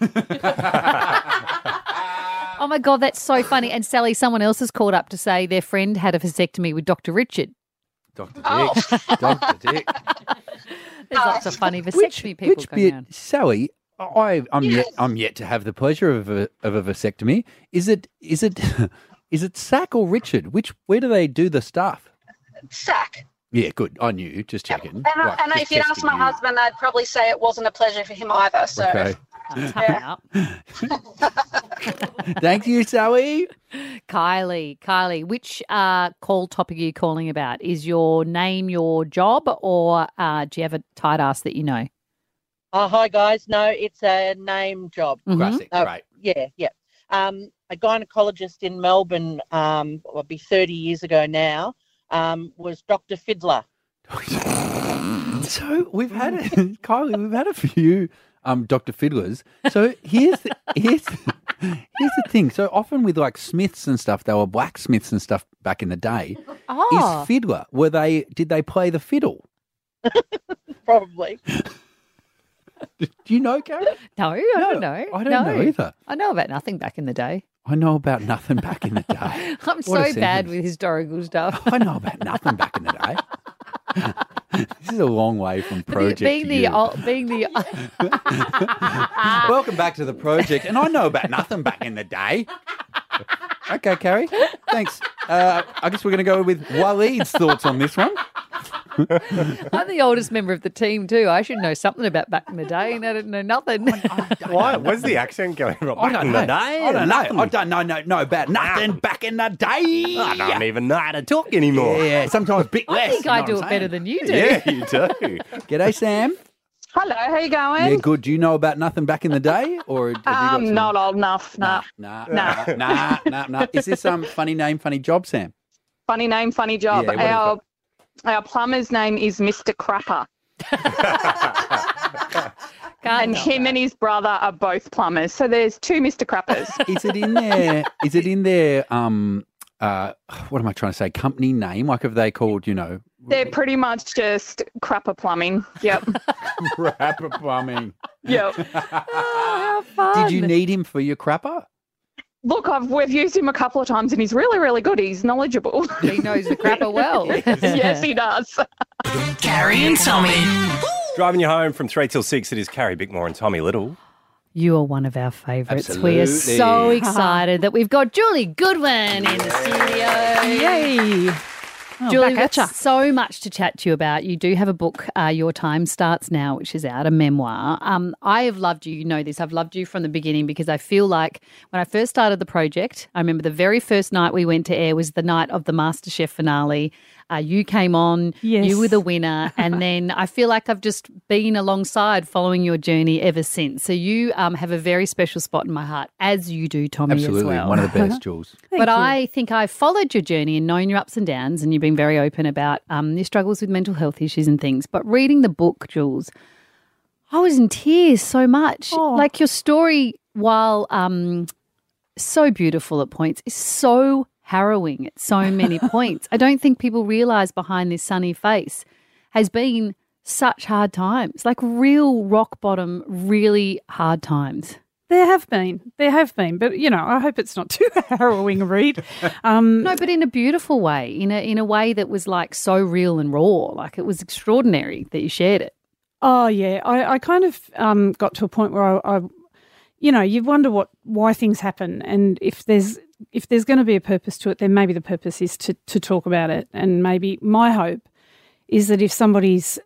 Oh, my God, that's so funny. And Sally, someone else has called up to say their friend had a vasectomy with Dr. Richard. Dr. Oh. Dick. Dr. Dick. There's lots of funny vasectomy people Which going bit, around. Sally? I'm yet to have the pleasure of a vasectomy. Is it Sack or Richard? Where do they do the stuff? Sack. Yeah, good. I knew. Just checking. And, Right, and just if you'd asked testing my you. husband, I'd probably say it wasn't a pleasure for him either. So Okay. Up. Thank you, Zoe. Kylie, which call topic are you calling about? Is your name your job, or do you have a tight ass that you know? Hi, guys. No, it's a name job. Classic, right. Yeah. A gynecologist in Melbourne, would be 30 years ago now, was Dr. Fiddler. So we've had Kylie, we've had a few Dr. Fiddlers. So here's the thing. So often with like Smiths and stuff, they were blacksmiths and stuff back in the day. Oh. Is Fiddler, did they play the fiddle? Probably. Do you know, Karen? No, I don't know. I don't know either. I know about nothing back in the day. I know about nothing back in the day. I'm What a so bad sentence. with historical stuff. I know about nothing back in the day. This is a long way from project being to the you. Welcome back to the project, and I know about nothing back in the day. Okay, Carrie, thanks. I guess we're going to go with Waleed's thoughts on this one. I'm the oldest member of the team too. I should know something about back in the day, and I didn't know nothing. Why? Where's the accent going from? I Back don't in know. the day? I don't know. I don't know about nothing back in the day. I don't even know how to talk anymore. Yeah, sometimes a bit less. I think you I know do what it I'm better saying? than you do. Yeah, you do. G'day, Sam. Hello, how you going? Yeah, good. Do you know about nothing back in the day, or have you got some... Not old enough. Nah. Nah. Is this funny name, funny job, Sam? Funny name, funny job. Yeah, what is Our plumber's name is Mr. Crapper. And him and his brother are both plumbers. So there's two Mr. Crappers. Is it in there? What am I trying to say? Company name? Like, have they called, They're pretty much just Crapper Plumbing. Yep. Crapper Plumbing. Yep. How fun. Did you need him for your crapper? Look, we've used him a couple of times and he's really, really good. He's knowledgeable. He knows the crapper well. Yes, he does. Carrie and Tommy. Driving you home from 3 till 6, it is Carrie Bickmore and Tommy Little. You are one of our favourites. We are so excited that we've got Julie Goodwin in the studio. Yay. Julie, back at we've got so much to chat to you about. You do have a book, Your Time Starts Now, which is out, a memoir. I have loved you. You know this. I've loved you from the beginning because I feel like when I first started the project, I remember the very first night we went to air was the night of the MasterChef finale. You came on, Yes. you were the winner, and then I feel like I've just been alongside following your journey ever since. So you have a very special spot in my heart, as you do, Tommy, Absolutely. as well. One of the best, Jules. But I think I followed your journey and known your ups and downs, and you've been very open about your struggles with mental health issues and things. But reading the book, Jules, I was in tears so much. Like your story, while so beautiful at points, is so harrowing at so many points. I don't think people realise behind this sunny face has been such hard times, like real rock bottom, really hard times. There have been. But, I hope it's not too harrowing a read. No, but in a beautiful way, in a way that was like so real and raw. Like it was extraordinary that you shared it. Oh, yeah. I kind of got to a point where I you wonder why things happen, and if there's going to be a purpose to it, then maybe the purpose is to talk about it. And maybe my hope is that if somebody's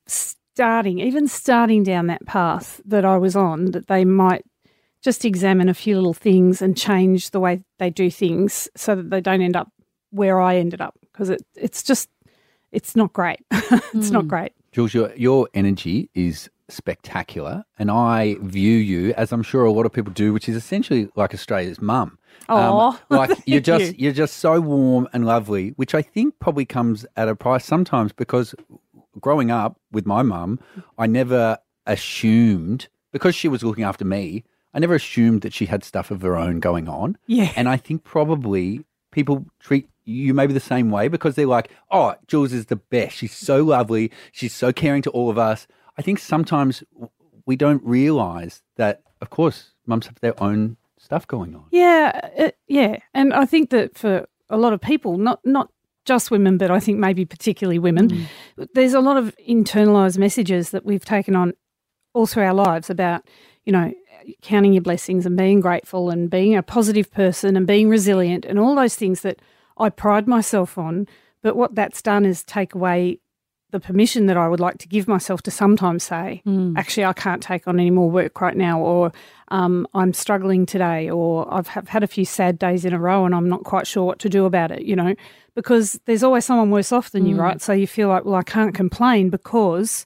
starting down that path that I was on, that they might just examine a few little things and change the way they do things so that they don't end up where I ended up, because it's not great. It's not great. Jules, your energy is spectacular, and I view you, as I'm sure a lot of people do, which is essentially like Australia's mum. Like you're just so warm and lovely, which I think probably comes at a price sometimes, because growing up with my mum, I never assumed, because she was looking after me, I never assumed that she had stuff of her own going on. Yeah. And I think probably people treat you maybe the same way, because they're like, oh, Jules is the best. She's so lovely. She's so caring to all of us. I think sometimes we don't realise that, of course, mums have their own stuff going on. Yeah, and I think that for a lot of people, not just women, but I think maybe particularly women, there's a lot of internalised messages that we've taken on all through our lives about, counting your blessings and being grateful and being a positive person and being resilient and all those things that I pride myself on. But what that's done is take away the permission that I would like to give myself to sometimes say, actually, I can't take on any more work right now, or I'm struggling today, or I've had a few sad days in a row and I'm not quite sure what to do about it, because there's always someone worse off than you, right? So you feel like, well, I can't complain because,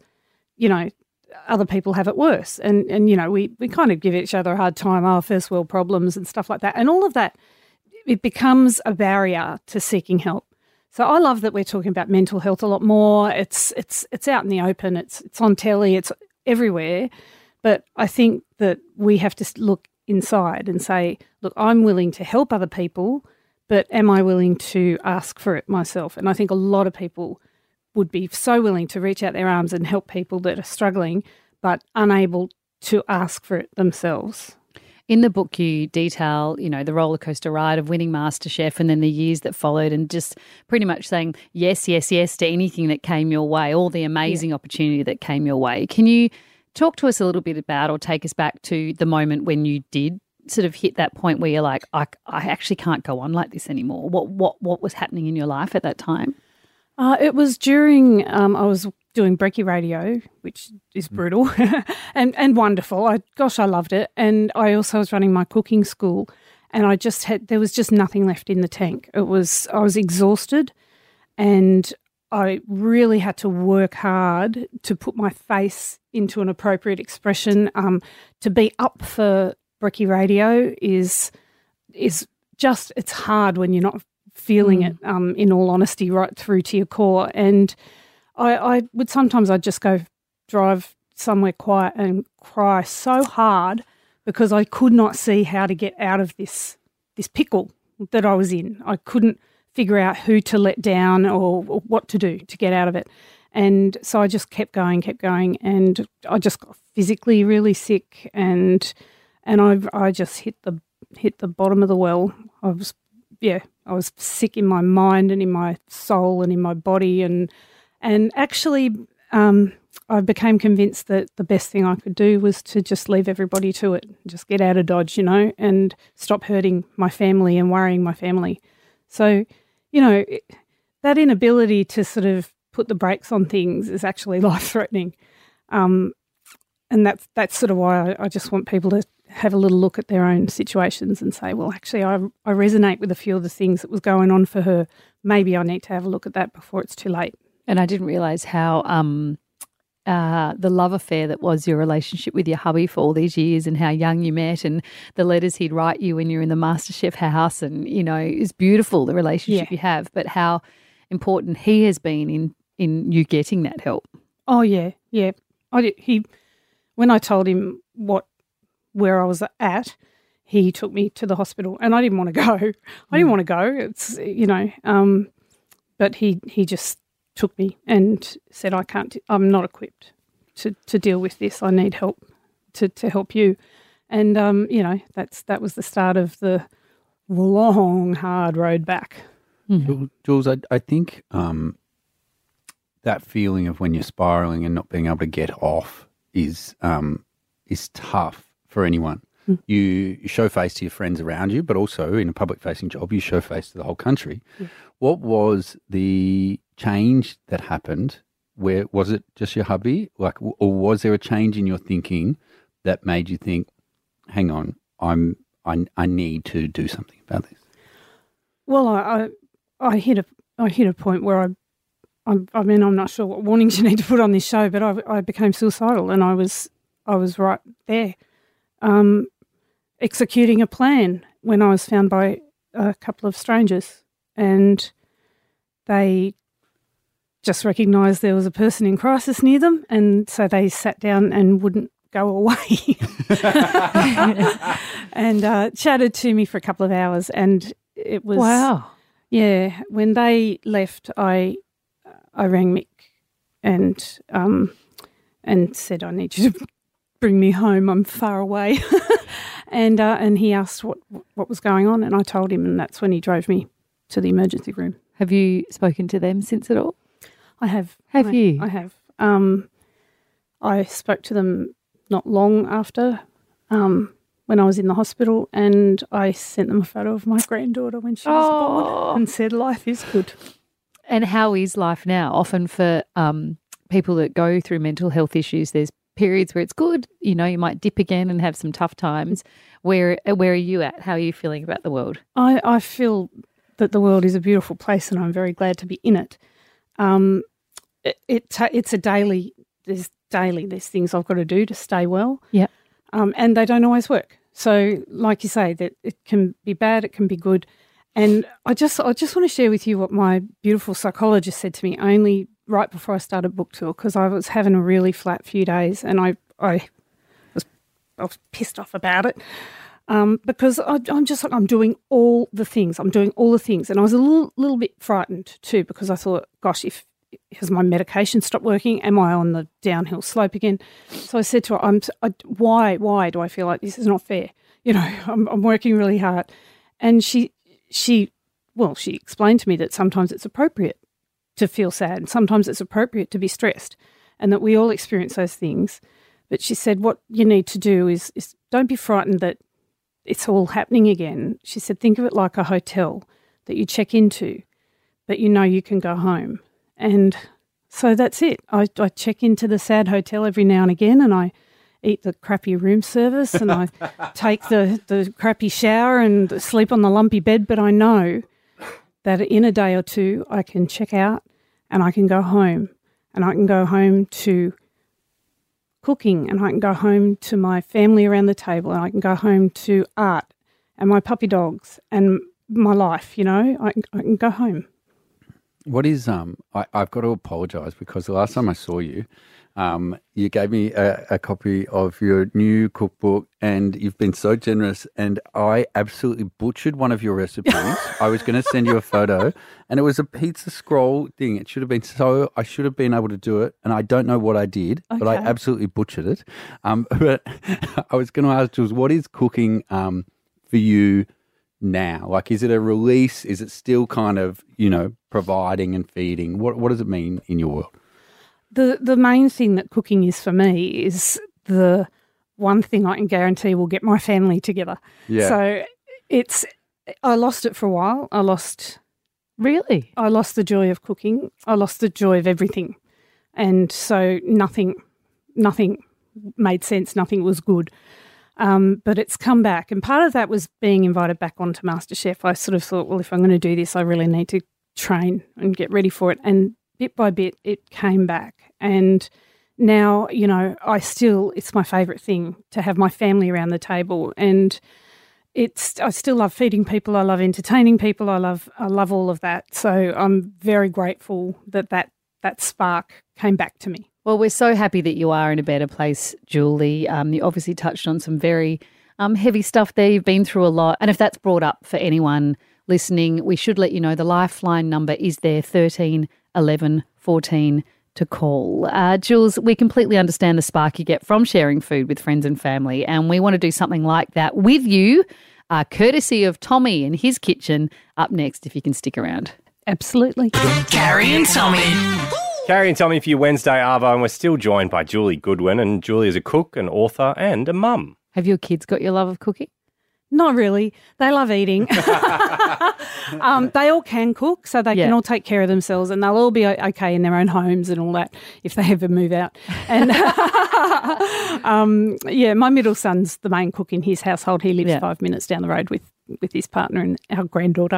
other people have it worse. And we kind of give each other a hard time, first world problems and stuff like that. And all of that, it becomes a barrier to seeking help. So I love that we're talking about mental health a lot more. It's out in the open. It's on telly. It's everywhere. But I think that we have to look inside and say, look, I'm willing to help other people, but am I willing to ask for it myself? And I think a lot of people would be so willing to reach out their arms and help people that are struggling, but unable to ask for it themselves. In the book, you detail, the roller coaster ride of winning MasterChef and then the years that followed, and just pretty much saying yes, yes, yes to anything that came your way, all the amazing opportunity that came your way. Can you talk to us a little bit about, or take us back to the moment when you did sort of hit that point where you're like, I actually can't go on like this anymore? What was happening in your life at that time? It was during I was doing brekkie radio, which is brutal and wonderful. I loved it. And I also was running my cooking school, and there was just nothing left in the tank. I was exhausted, and I really had to work hard to put my face into an appropriate expression. To be up for brekkie radio is just, it's hard when you're not feeling it, in all honesty, right through to your core. And I would sometimes I'd just go drive somewhere quiet and cry so hard because I could not see how to get out of this pickle that I was in. I couldn't figure out who to let down or what to do to get out of it. And so I just kept going, and I just got physically really sick, and I just hit the bottom of the well. I was sick in my mind and in my soul and in my body, and actually I became convinced that the best thing I could do was to just leave everybody to it, just get out of Dodge, and stop hurting my family and worrying my family. So, that inability to sort of put the brakes on things is actually life-threatening. And that's sort of why I just want people to have a little look at their own situations and say, well, actually, I resonate with a few of the things that was going on for her. Maybe I need to have a look at that before it's too late. And I didn't realise how the love affair that was your relationship with your hubby for all these years, and how young you met, and the letters he'd write you when you're in the MasterChef house, and, it's beautiful, the relationship you have, but how important he has been in you getting that help. Oh, yeah. When I told him where I was at, he took me to the hospital, and I didn't want to go. It's, but he just took me and said, I'm not equipped to deal with this. I need help to help you. And, that was the start of the long, hard road back. Mm-hmm. Jules, I think that feeling of when you're spiralling and not being able to get off is tough for anyone. Mm. You show face to your friends around you, but also in a public-facing job, you show face to the whole country. Yeah. What was the change that happened? Where was it just your hubby, or was there a change in your thinking that made you think, "Hang on, I need to do something about this"? Well, I hit a point where I'm not sure what warnings you need to put on this show, but I became suicidal, and I was right there, executing a plan when I was found by a couple of strangers, and they just recognised there was a person in crisis near them, and so they sat down and wouldn't go away and chatted to me for a couple of hours, and it was wow. Yeah, when they left, I rang Mick and said, I need you to bring me home. I'm far away. and he asked what was going on, and I told him, and that's when he drove me to the emergency room. Have you spoken to them since at all? I have. Have you? I have. I spoke to them not long after when I was in the hospital, and I sent them a photo of my granddaughter when she was born and said, life is good. And how is life now? Often for people that go through mental health issues, there's periods where it's good. You know, you might dip again and have some tough times. Where are you at? How are you feeling about the world? I feel that the world is a beautiful place and I'm very glad to be in it. It's a daily, there's things I've got to do to stay well. Yeah. And they don't always work. So like you say, that it can be bad, it can be good. And I just want to share with you what my beautiful psychologist said to me only right before I started book tour, because I was having a really flat few days and I was pissed off about it. Because I'm just like, I'm doing all the things. And I was a little bit frightened too, because I thought, gosh, has my medication stopped working? Am I on the downhill slope again? So I said to her, why do I feel like this is not fair? You know, I'm working really hard. And she explained to me that sometimes it's appropriate to feel sad and sometimes it's appropriate to be stressed and that we all experience those things. But she said what you need to do is don't be frightened that it's all happening again. She said, think of it like a hotel that you check into, but you know you can go home. And so that's it. I check into the sad hotel every now and again and I eat the crappy room service and I take the crappy shower and sleep on the lumpy bed, but I know that in a day or two I can check out and I can go home and I can go home to cooking and I can go home to my family around the table and I can go home to art and my puppy dogs and my life, you know, I can go home. What is I've got to apologise because the last time I saw you, you gave me a copy of your new cookbook and you've been so generous and I absolutely butchered one of your recipes. I was going to send you a photo and it was a pizza scroll thing. It should have been I should have been able to do it and I don't know what I did, but I absolutely butchered it. But I was going to ask Jules, what is cooking for you now? Like, is it a release? Is it still kind of, you know, providing and feeding? What does it mean in your world? The main thing that cooking is for me is the one thing I can guarantee will get my family together. Yeah. So I lost it for a while. I lost the joy of cooking. I lost the joy of everything. And so nothing made sense. Nothing was good. But it's come back. And part of that was being invited back onto MasterChef. I sort of thought, well, if I'm going to do this, I really need to train and get ready for it. And bit by bit, it came back. And now, you know, it's my favourite thing to have my family around the table. And I still love feeding people. I love entertaining people. I love all of that. So I'm very grateful that spark came back to me. Well, we're so happy that you are in a better place, Julie. You obviously touched on some very heavy stuff there. You've been through a lot. And if that's brought up for anyone listening, we should let you know the Lifeline number is there, 13 11 14 to call. Jules, we completely understand the spark you get from sharing food with friends and family, and we want to do something like that with you, courtesy of Tommy and his kitchen, up next, if you can stick around. Absolutely. Carrie and Tommy. Carrie and Tommy for your Wednesday Arvo, and we're still joined by Julie Goodwin, and Julie is a cook, an author and a mum. Have your kids got your love of cooking? Not really. They love eating. They all can cook, so they can all take care of themselves and they'll all be okay in their own homes and all that if they ever move out. And my middle son's the main cook in his household. He lives 5 minutes down the road with his partner and our granddaughter.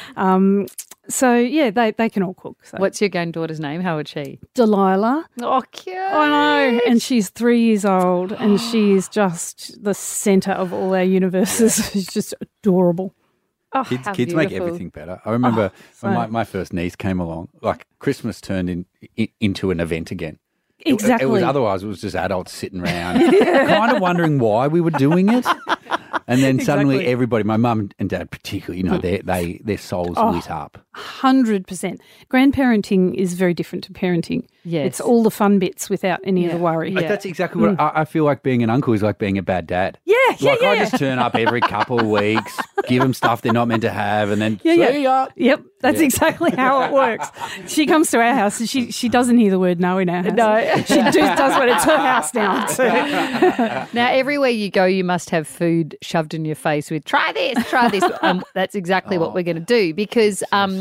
They can all cook. So. What's your granddaughter's name? How old is she? Delilah. Oh, cute. I know. And she's 3 years old and she is just the centre of all our universes. She's just adorable. Oh, kids make everything better. I remember when my first niece came along, like Christmas turned into an event again. Exactly. Otherwise it was just adults sitting around kind of wondering why we were doing it. And then suddenly everybody, my mum and dad particularly, you know, their souls lit up. 100%. Grandparenting is very different to parenting. Yes. It's all the fun bits without any of the worry. Like, that's exactly what I feel like being an uncle is like being a bad dad. I just turn up every couple of weeks, give them stuff they're not meant to have, and then see ya. Yep, that's exactly how it works. She comes to our house and she doesn't hear the word no in our house. No. She just does what it's her house now. So. Now, everywhere you go, you must have food shoved in your face with, try this. That's exactly what we're going to do because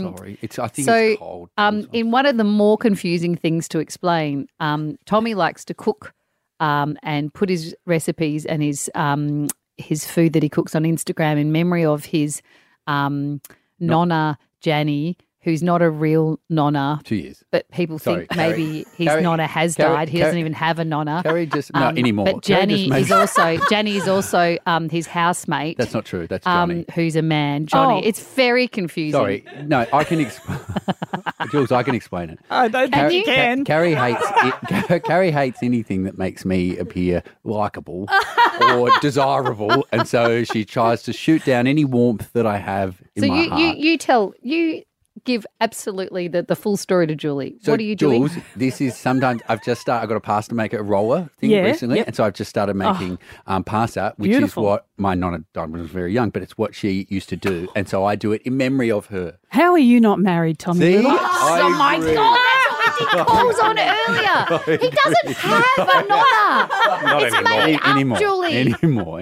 sorry. I think so, it's cold. In one of the more confusing things to explain, Tommy likes to cook and put his recipes and his food that he cooks on Instagram in memory of his nonna, Janny, who's not a real nonna. 2 years. But people Sorry, think maybe his nonna has died. He doesn't even have a nonna. Carrie just not anymore. But Carrie Janny is also his housemate. That's not true. That's Johnny. Who's a man, Johnny. Oh. It's very confusing. Sorry, no, I can explain. Jules, I can explain it. I don't think you can. Carrie hates it. Carrie hates anything that makes me appear likable or desirable, and so she tries to shoot down any warmth that I have in my heart. You give absolutely the full story to Julie. So, what are you doing? Jules, this is sometimes I got a pasta maker roller thing recently, and so I've just started making pasta, which beautiful. is what my nonna died when I was very young, but it's what she used to do, and so I do it in memory of her. How are you not married, Tommy See? Little? Oh my God, that's what we did calls on earlier. He doesn't have a nonna. Not It's anymore. made up, Julie. Anymore.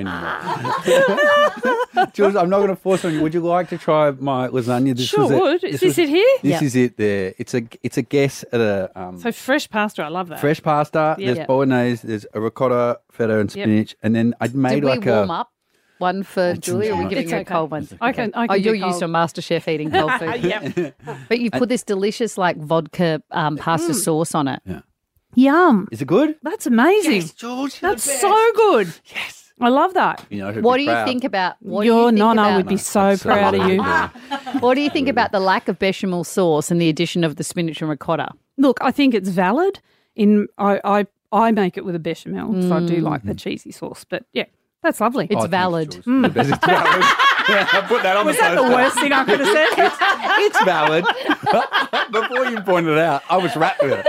Jules, I'm not going to force on you. Would you like to try my lasagna? Sure would. Is this it here? This is it there. It's a guess at a So fresh pasta, I love that. fresh pasta. Yep. There's Yep. bolognese. There's a ricotta, feta, and Yep. spinach. And then I made Did we like warm up one for It's Julie, or are we not- giving It's her a okay. cold one? I can You're do used to cold. MasterChef eating cold food. Yep. But you put this delicious like vodka pasta sauce on it. Yum. Is it good? That's amazing. Yes, George. you're That's the so best. good. Yes. I love that. You know, What do you think about Your nonna would be so proud of you. What do you think about the lack of bechamel sauce and the addition of the spinach and ricotta? Look, I think it's valid. I make it with a bechamel, so I do like the cheesy sauce. But yeah, that's lovely. It's valid. It's valid. I put that on Was that the worst thing I could have said? It's valid. Before you pointed it out, I was wrapped with it.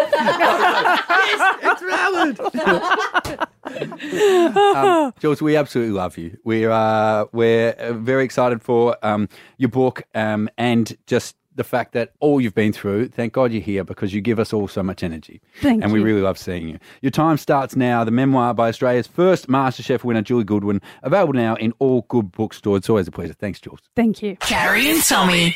Yes, it's valid. Jules, we absolutely love you. We're very excited for your book and just the fact that all you've been through. Thank God you're here because you give us all so much energy. Thank and we you. really love seeing you. Your time starts now. The memoir by Australia's first MasterChef winner, Julie Goodwin, available now in all good bookstores. It's always a pleasure. Thanks, Jules. Thank you. Carrie and Tommy.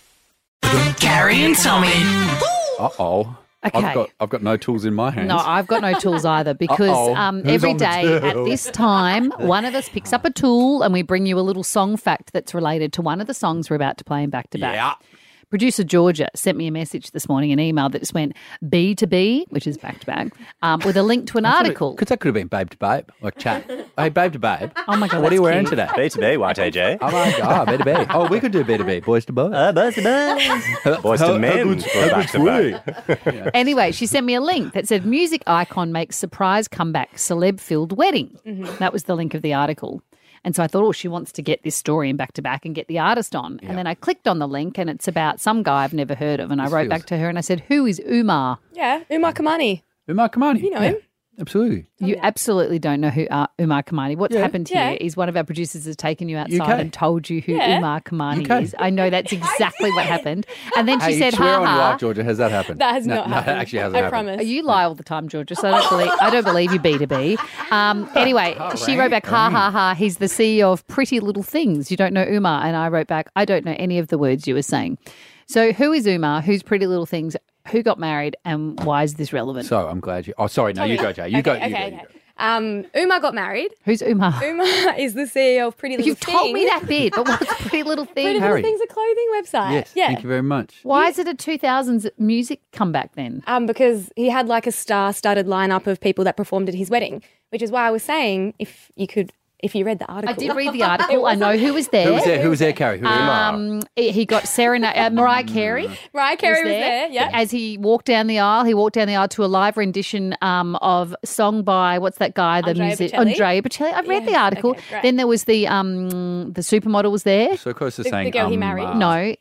Carrie and Tommy. Uh-oh. Okay. I've got no tools in my hands. No, I've got no tools either because Who's every on the day at tool? this time, one of us picks up a tool and we bring you a little song fact that's related to one of the songs we're about to play in back to back. Yeah. Producer Georgia sent me a message this morning, an email that just went B to B, which is back to back, with a link to an article. Because that could have been babe to babe, like chat. Hey, babe to babe. Oh my God, What are you that's wearing cute. today? B to B, YTJ. Oh my God, B to B. Oh, we could do B to B, boys to boys. Boys to boys. Boys to men. We're back to back. Anyway, she sent me a link that said music icon makes surprise comeback, celeb-filled wedding. That was the link of the article. And so I thought, she wants to get this story in back to back and get the artist on. And then I clicked on the link and it's about some guy I've never heard of. And I wrote back to her and I said, who is Umar? Yeah, Umar Kamani. Umar Kamani. You know him. Absolutely. You absolutely don't know who Umar Kamani. What's happened Yeah. here is one of our producers has taken you outside UK. and told you who Yeah. Umar Kamani UK. is. I know that's exactly what happened. And then she Hey, said, swear on your ha life, Georgia, has that happened? That has No, not no, happened. it actually hasn't I happened. promise. You lie all the time, Georgia, so I don't believe you B2B. Anyway, she wrote back, ha, ha, ha, he's the CEO of Pretty Little Things. You don't know Umar. And I wrote back, I don't know any of the words you were saying. So who is Umar? Who's Pretty Little Things? Who got married? And why is this relevant? So I'm glad you. Oh, sorry. No, you go, Jay. You go. You go. Umar got married. Who's Umar? Umar is the CEO of Pretty Little You've Things. told me that bit, but what's Pretty Little Thing? Pretty Little Things, a clothing website. Yes. Yeah. Thank you very much. Why is it a 2000s music comeback then? Because he had like a star-studded lineup of people that performed at his wedding, which is why I was saying if you read the article. I did read the article. I know who was there. Who was there? Who was there, Carrie? Who was there? He got Mariah Carey. Mariah Carey was there, yeah. As he walked down the aisle, to a live rendition of song by, what's that guy? Andrea Bocelli. Andrea Bocelli. I've read the article. Okay, great. Then there was the supermodel was there. So close to The saying girl he married. No.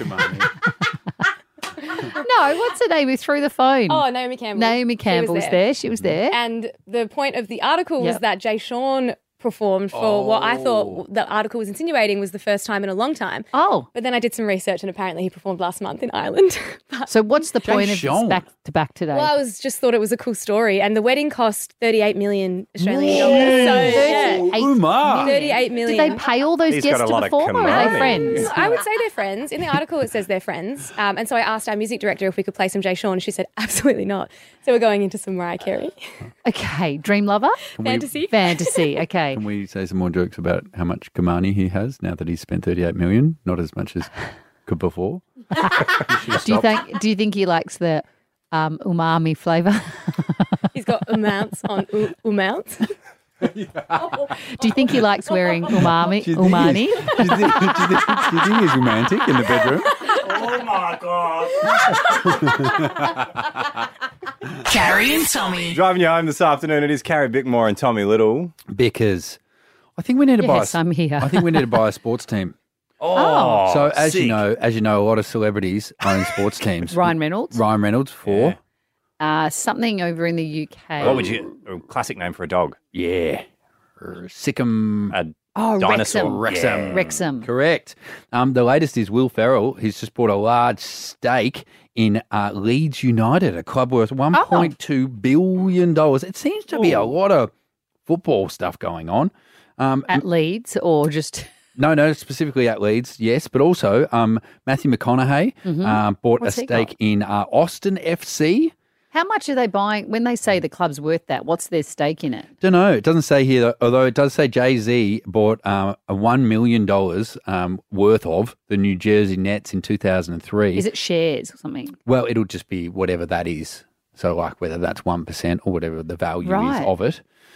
No, what's her name who threw the phone? Oh, Naomi Campbell. Naomi Campbell was there. She was there. And the point of the article was Yep. that Jay Sean performed for what I thought the article was insinuating was the first time in a long time. Oh. But then I did some research and apparently he performed last month in Ireland So what's the point of Sean. this back-to-back today? Well, I just thought it was a cool story, and the wedding cost 38 million Australian dollars. So, yeah. Umar. 38 million. Did they pay all those He's guests got a to lot of perform, or are they kimani. friends? I would say they're friends. In the article, it says they're friends. And so I asked our music director if we could play some Jay Sean, and she said, absolutely not. So we're going into some Mariah Carey. Okay, Dream Lover? Fantasy. Fantasy, okay. Can we say some more jokes about how much Kamani he has now that he's spent 38 million? Not as much as could before. Do you think he likes the umami flavour? He's got amounts on amounts. Do you think he likes wearing umani? Do you think he's romantic in the bedroom? Oh my God. Carrie and Tommy. Driving you home this afternoon, it is Carrie Bickmore and Tommy Little. Because I think we need to buy. Yes, I'm here. I think we need to buy a sports team. Oh, So as sick. you know, a lot of celebrities own sports teams. Ryan Reynolds? Ryan Reynolds for Something over in the UK. What would you? A classic name for a dog? yeah, Sikkim. Dinosaur. Wrexham. Wrexham. Correct. The latest is Will Ferrell. He's just bought a large stake in Leeds United, a club worth $1.2 billion. It seems to be a lot of football stuff going on. At Leeds or just... No, specifically at Leeds, yes, but also Matthew McConaughey bought What's a he stake in Austin FC. How much are they buying? When they say the club's worth that, what's their stake in it? Don't know. It doesn't say here, although it does say Jay-Z bought a $1 million worth of the New Jersey Nets in 2003. Is it shares or something? Well, it'll just be whatever that is. So, like whether that's 1% or whatever the value Right. is of it.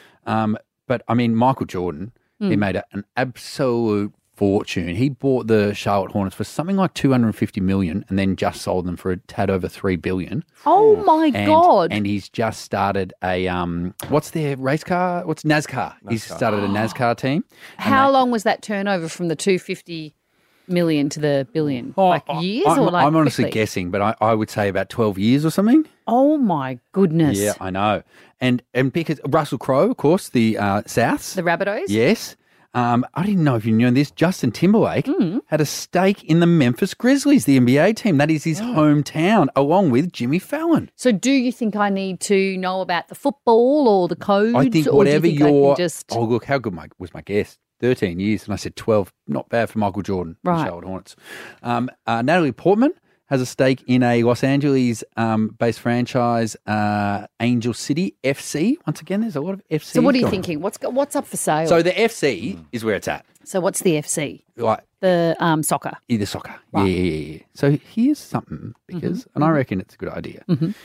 But, I mean, Michael Jordan, he made an absolute fortune. He bought the Charlotte Hornets for something like $250 million and then just sold them for a tad over $3 billion. Oh, my God. And he's just started a, what's their race car? What's NASCAR? He's started a NASCAR team. How long was that turnover from the 250 million to the billion? Years or like I'm honestly quickly? guessing, but I would say about 12 years or something. Oh, my goodness. Yeah, I know. And because Russell Crowe, of course, the Souths. The Rabbitohs? Yes. I didn't know if you knew this. Justin Timberlake had a stake in the Memphis Grizzlies, the NBA team. That is his hometown, along with Jimmy Fallon. So do you think I need to know about the football or the codes? I think or whatever do you think I your... can just... Oh, look, how good was my guess? 13 years. And I said 12. Not bad for Michael Jordan, the Right. Charlotte Hornets. Natalie Portman has a stake in a Los Angeles-based franchise, Angel City FC. Once again, there's a lot of FC. So what are you thinking? What's up for sale? So the FC is where it's at. So what's the FC? Like The soccer. the soccer. Right. Yeah. So here's something, because, and I reckon it's a good idea.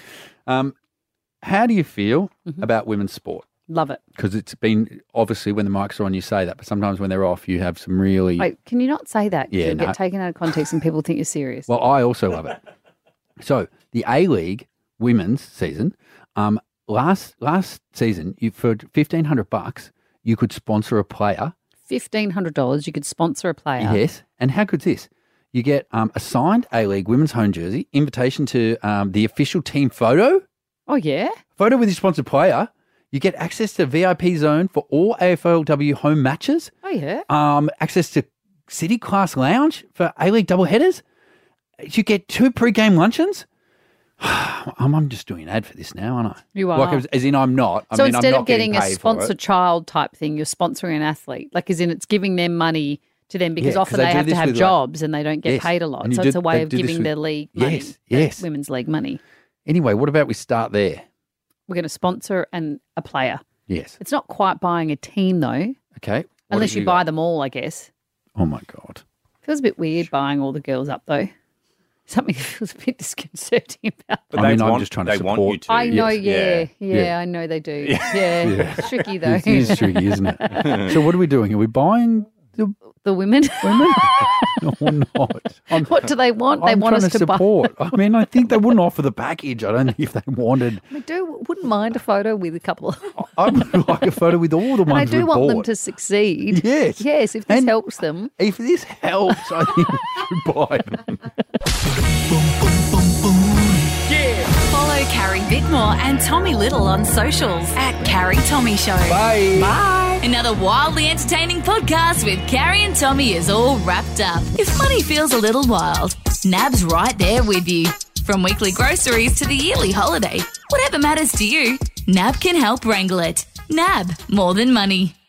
How do you feel about women's sport? Love it. Because it's been, obviously, when the mics are on, you say that, but sometimes when they're off, you have some really... Wait, can you not say that? 'Cause Yeah, you'll no. get taken out of context and people think you're serious. Well, I also love it. So the A-League women's season, last season, for $1,500, you could sponsor a player. $1,500, you could sponsor a player. Yes. And how good's this? You get a signed A-League women's home jersey, invitation to the official team photo. Oh, yeah? Photo with your sponsored player. You get access to VIP zone for all AFLW home matches. Oh, yeah? Access to City Class Lounge for A-League doubleheaders. You get 2 pre-game luncheons. I'm just doing an ad for this now, aren't I? You are. Like, as in I'm not. So I'm instead not of getting a paid for sponsor it. child type thing, you're sponsoring an athlete. Like, as in it's giving them money to them because Yeah, often 'cause they they do have to this have with, like- jobs and they don't get Yes, paid a lot. and you So do- it's a way they of do this giving with- their league money. Yes, yes. Women's league money. Anyway, what about we start there? We're going to sponsor a player. Yes. It's not quite buying a team, though, Okay. What unless have you got? buy them all, I guess. Oh, my God. Feels a bit weird buying all the girls up, though. Something that feels a bit disconcerting about But I mean, they I'm want- just trying to they support. want you to. I know, Yes. yeah, I know they do. Yeah, It's tricky though. It is tricky, isn't it? So what are we doing? Are we buying the women? or not? What do they want? They I'm want trying us to to buy. support. I mean, I think they wouldn't offer the package. I don't think if they wanted. I wouldn't mind a photo with a couple of. I would like a photo with all the And I ones do we want them bought. to succeed. Yes. Yes, if this And- helps them. If this helps, I think we should buy them. Follow Carrie Bickmore and Tommy Little on socials at Carrie Tommy Show. Bye. Bye. Another wildly entertaining podcast with Carrie and Tommy is all wrapped up. If money feels a little wild, Nab's right there with you. From weekly groceries to the yearly holiday, whatever matters to you, NAB can help wrangle it. NAB, more than money.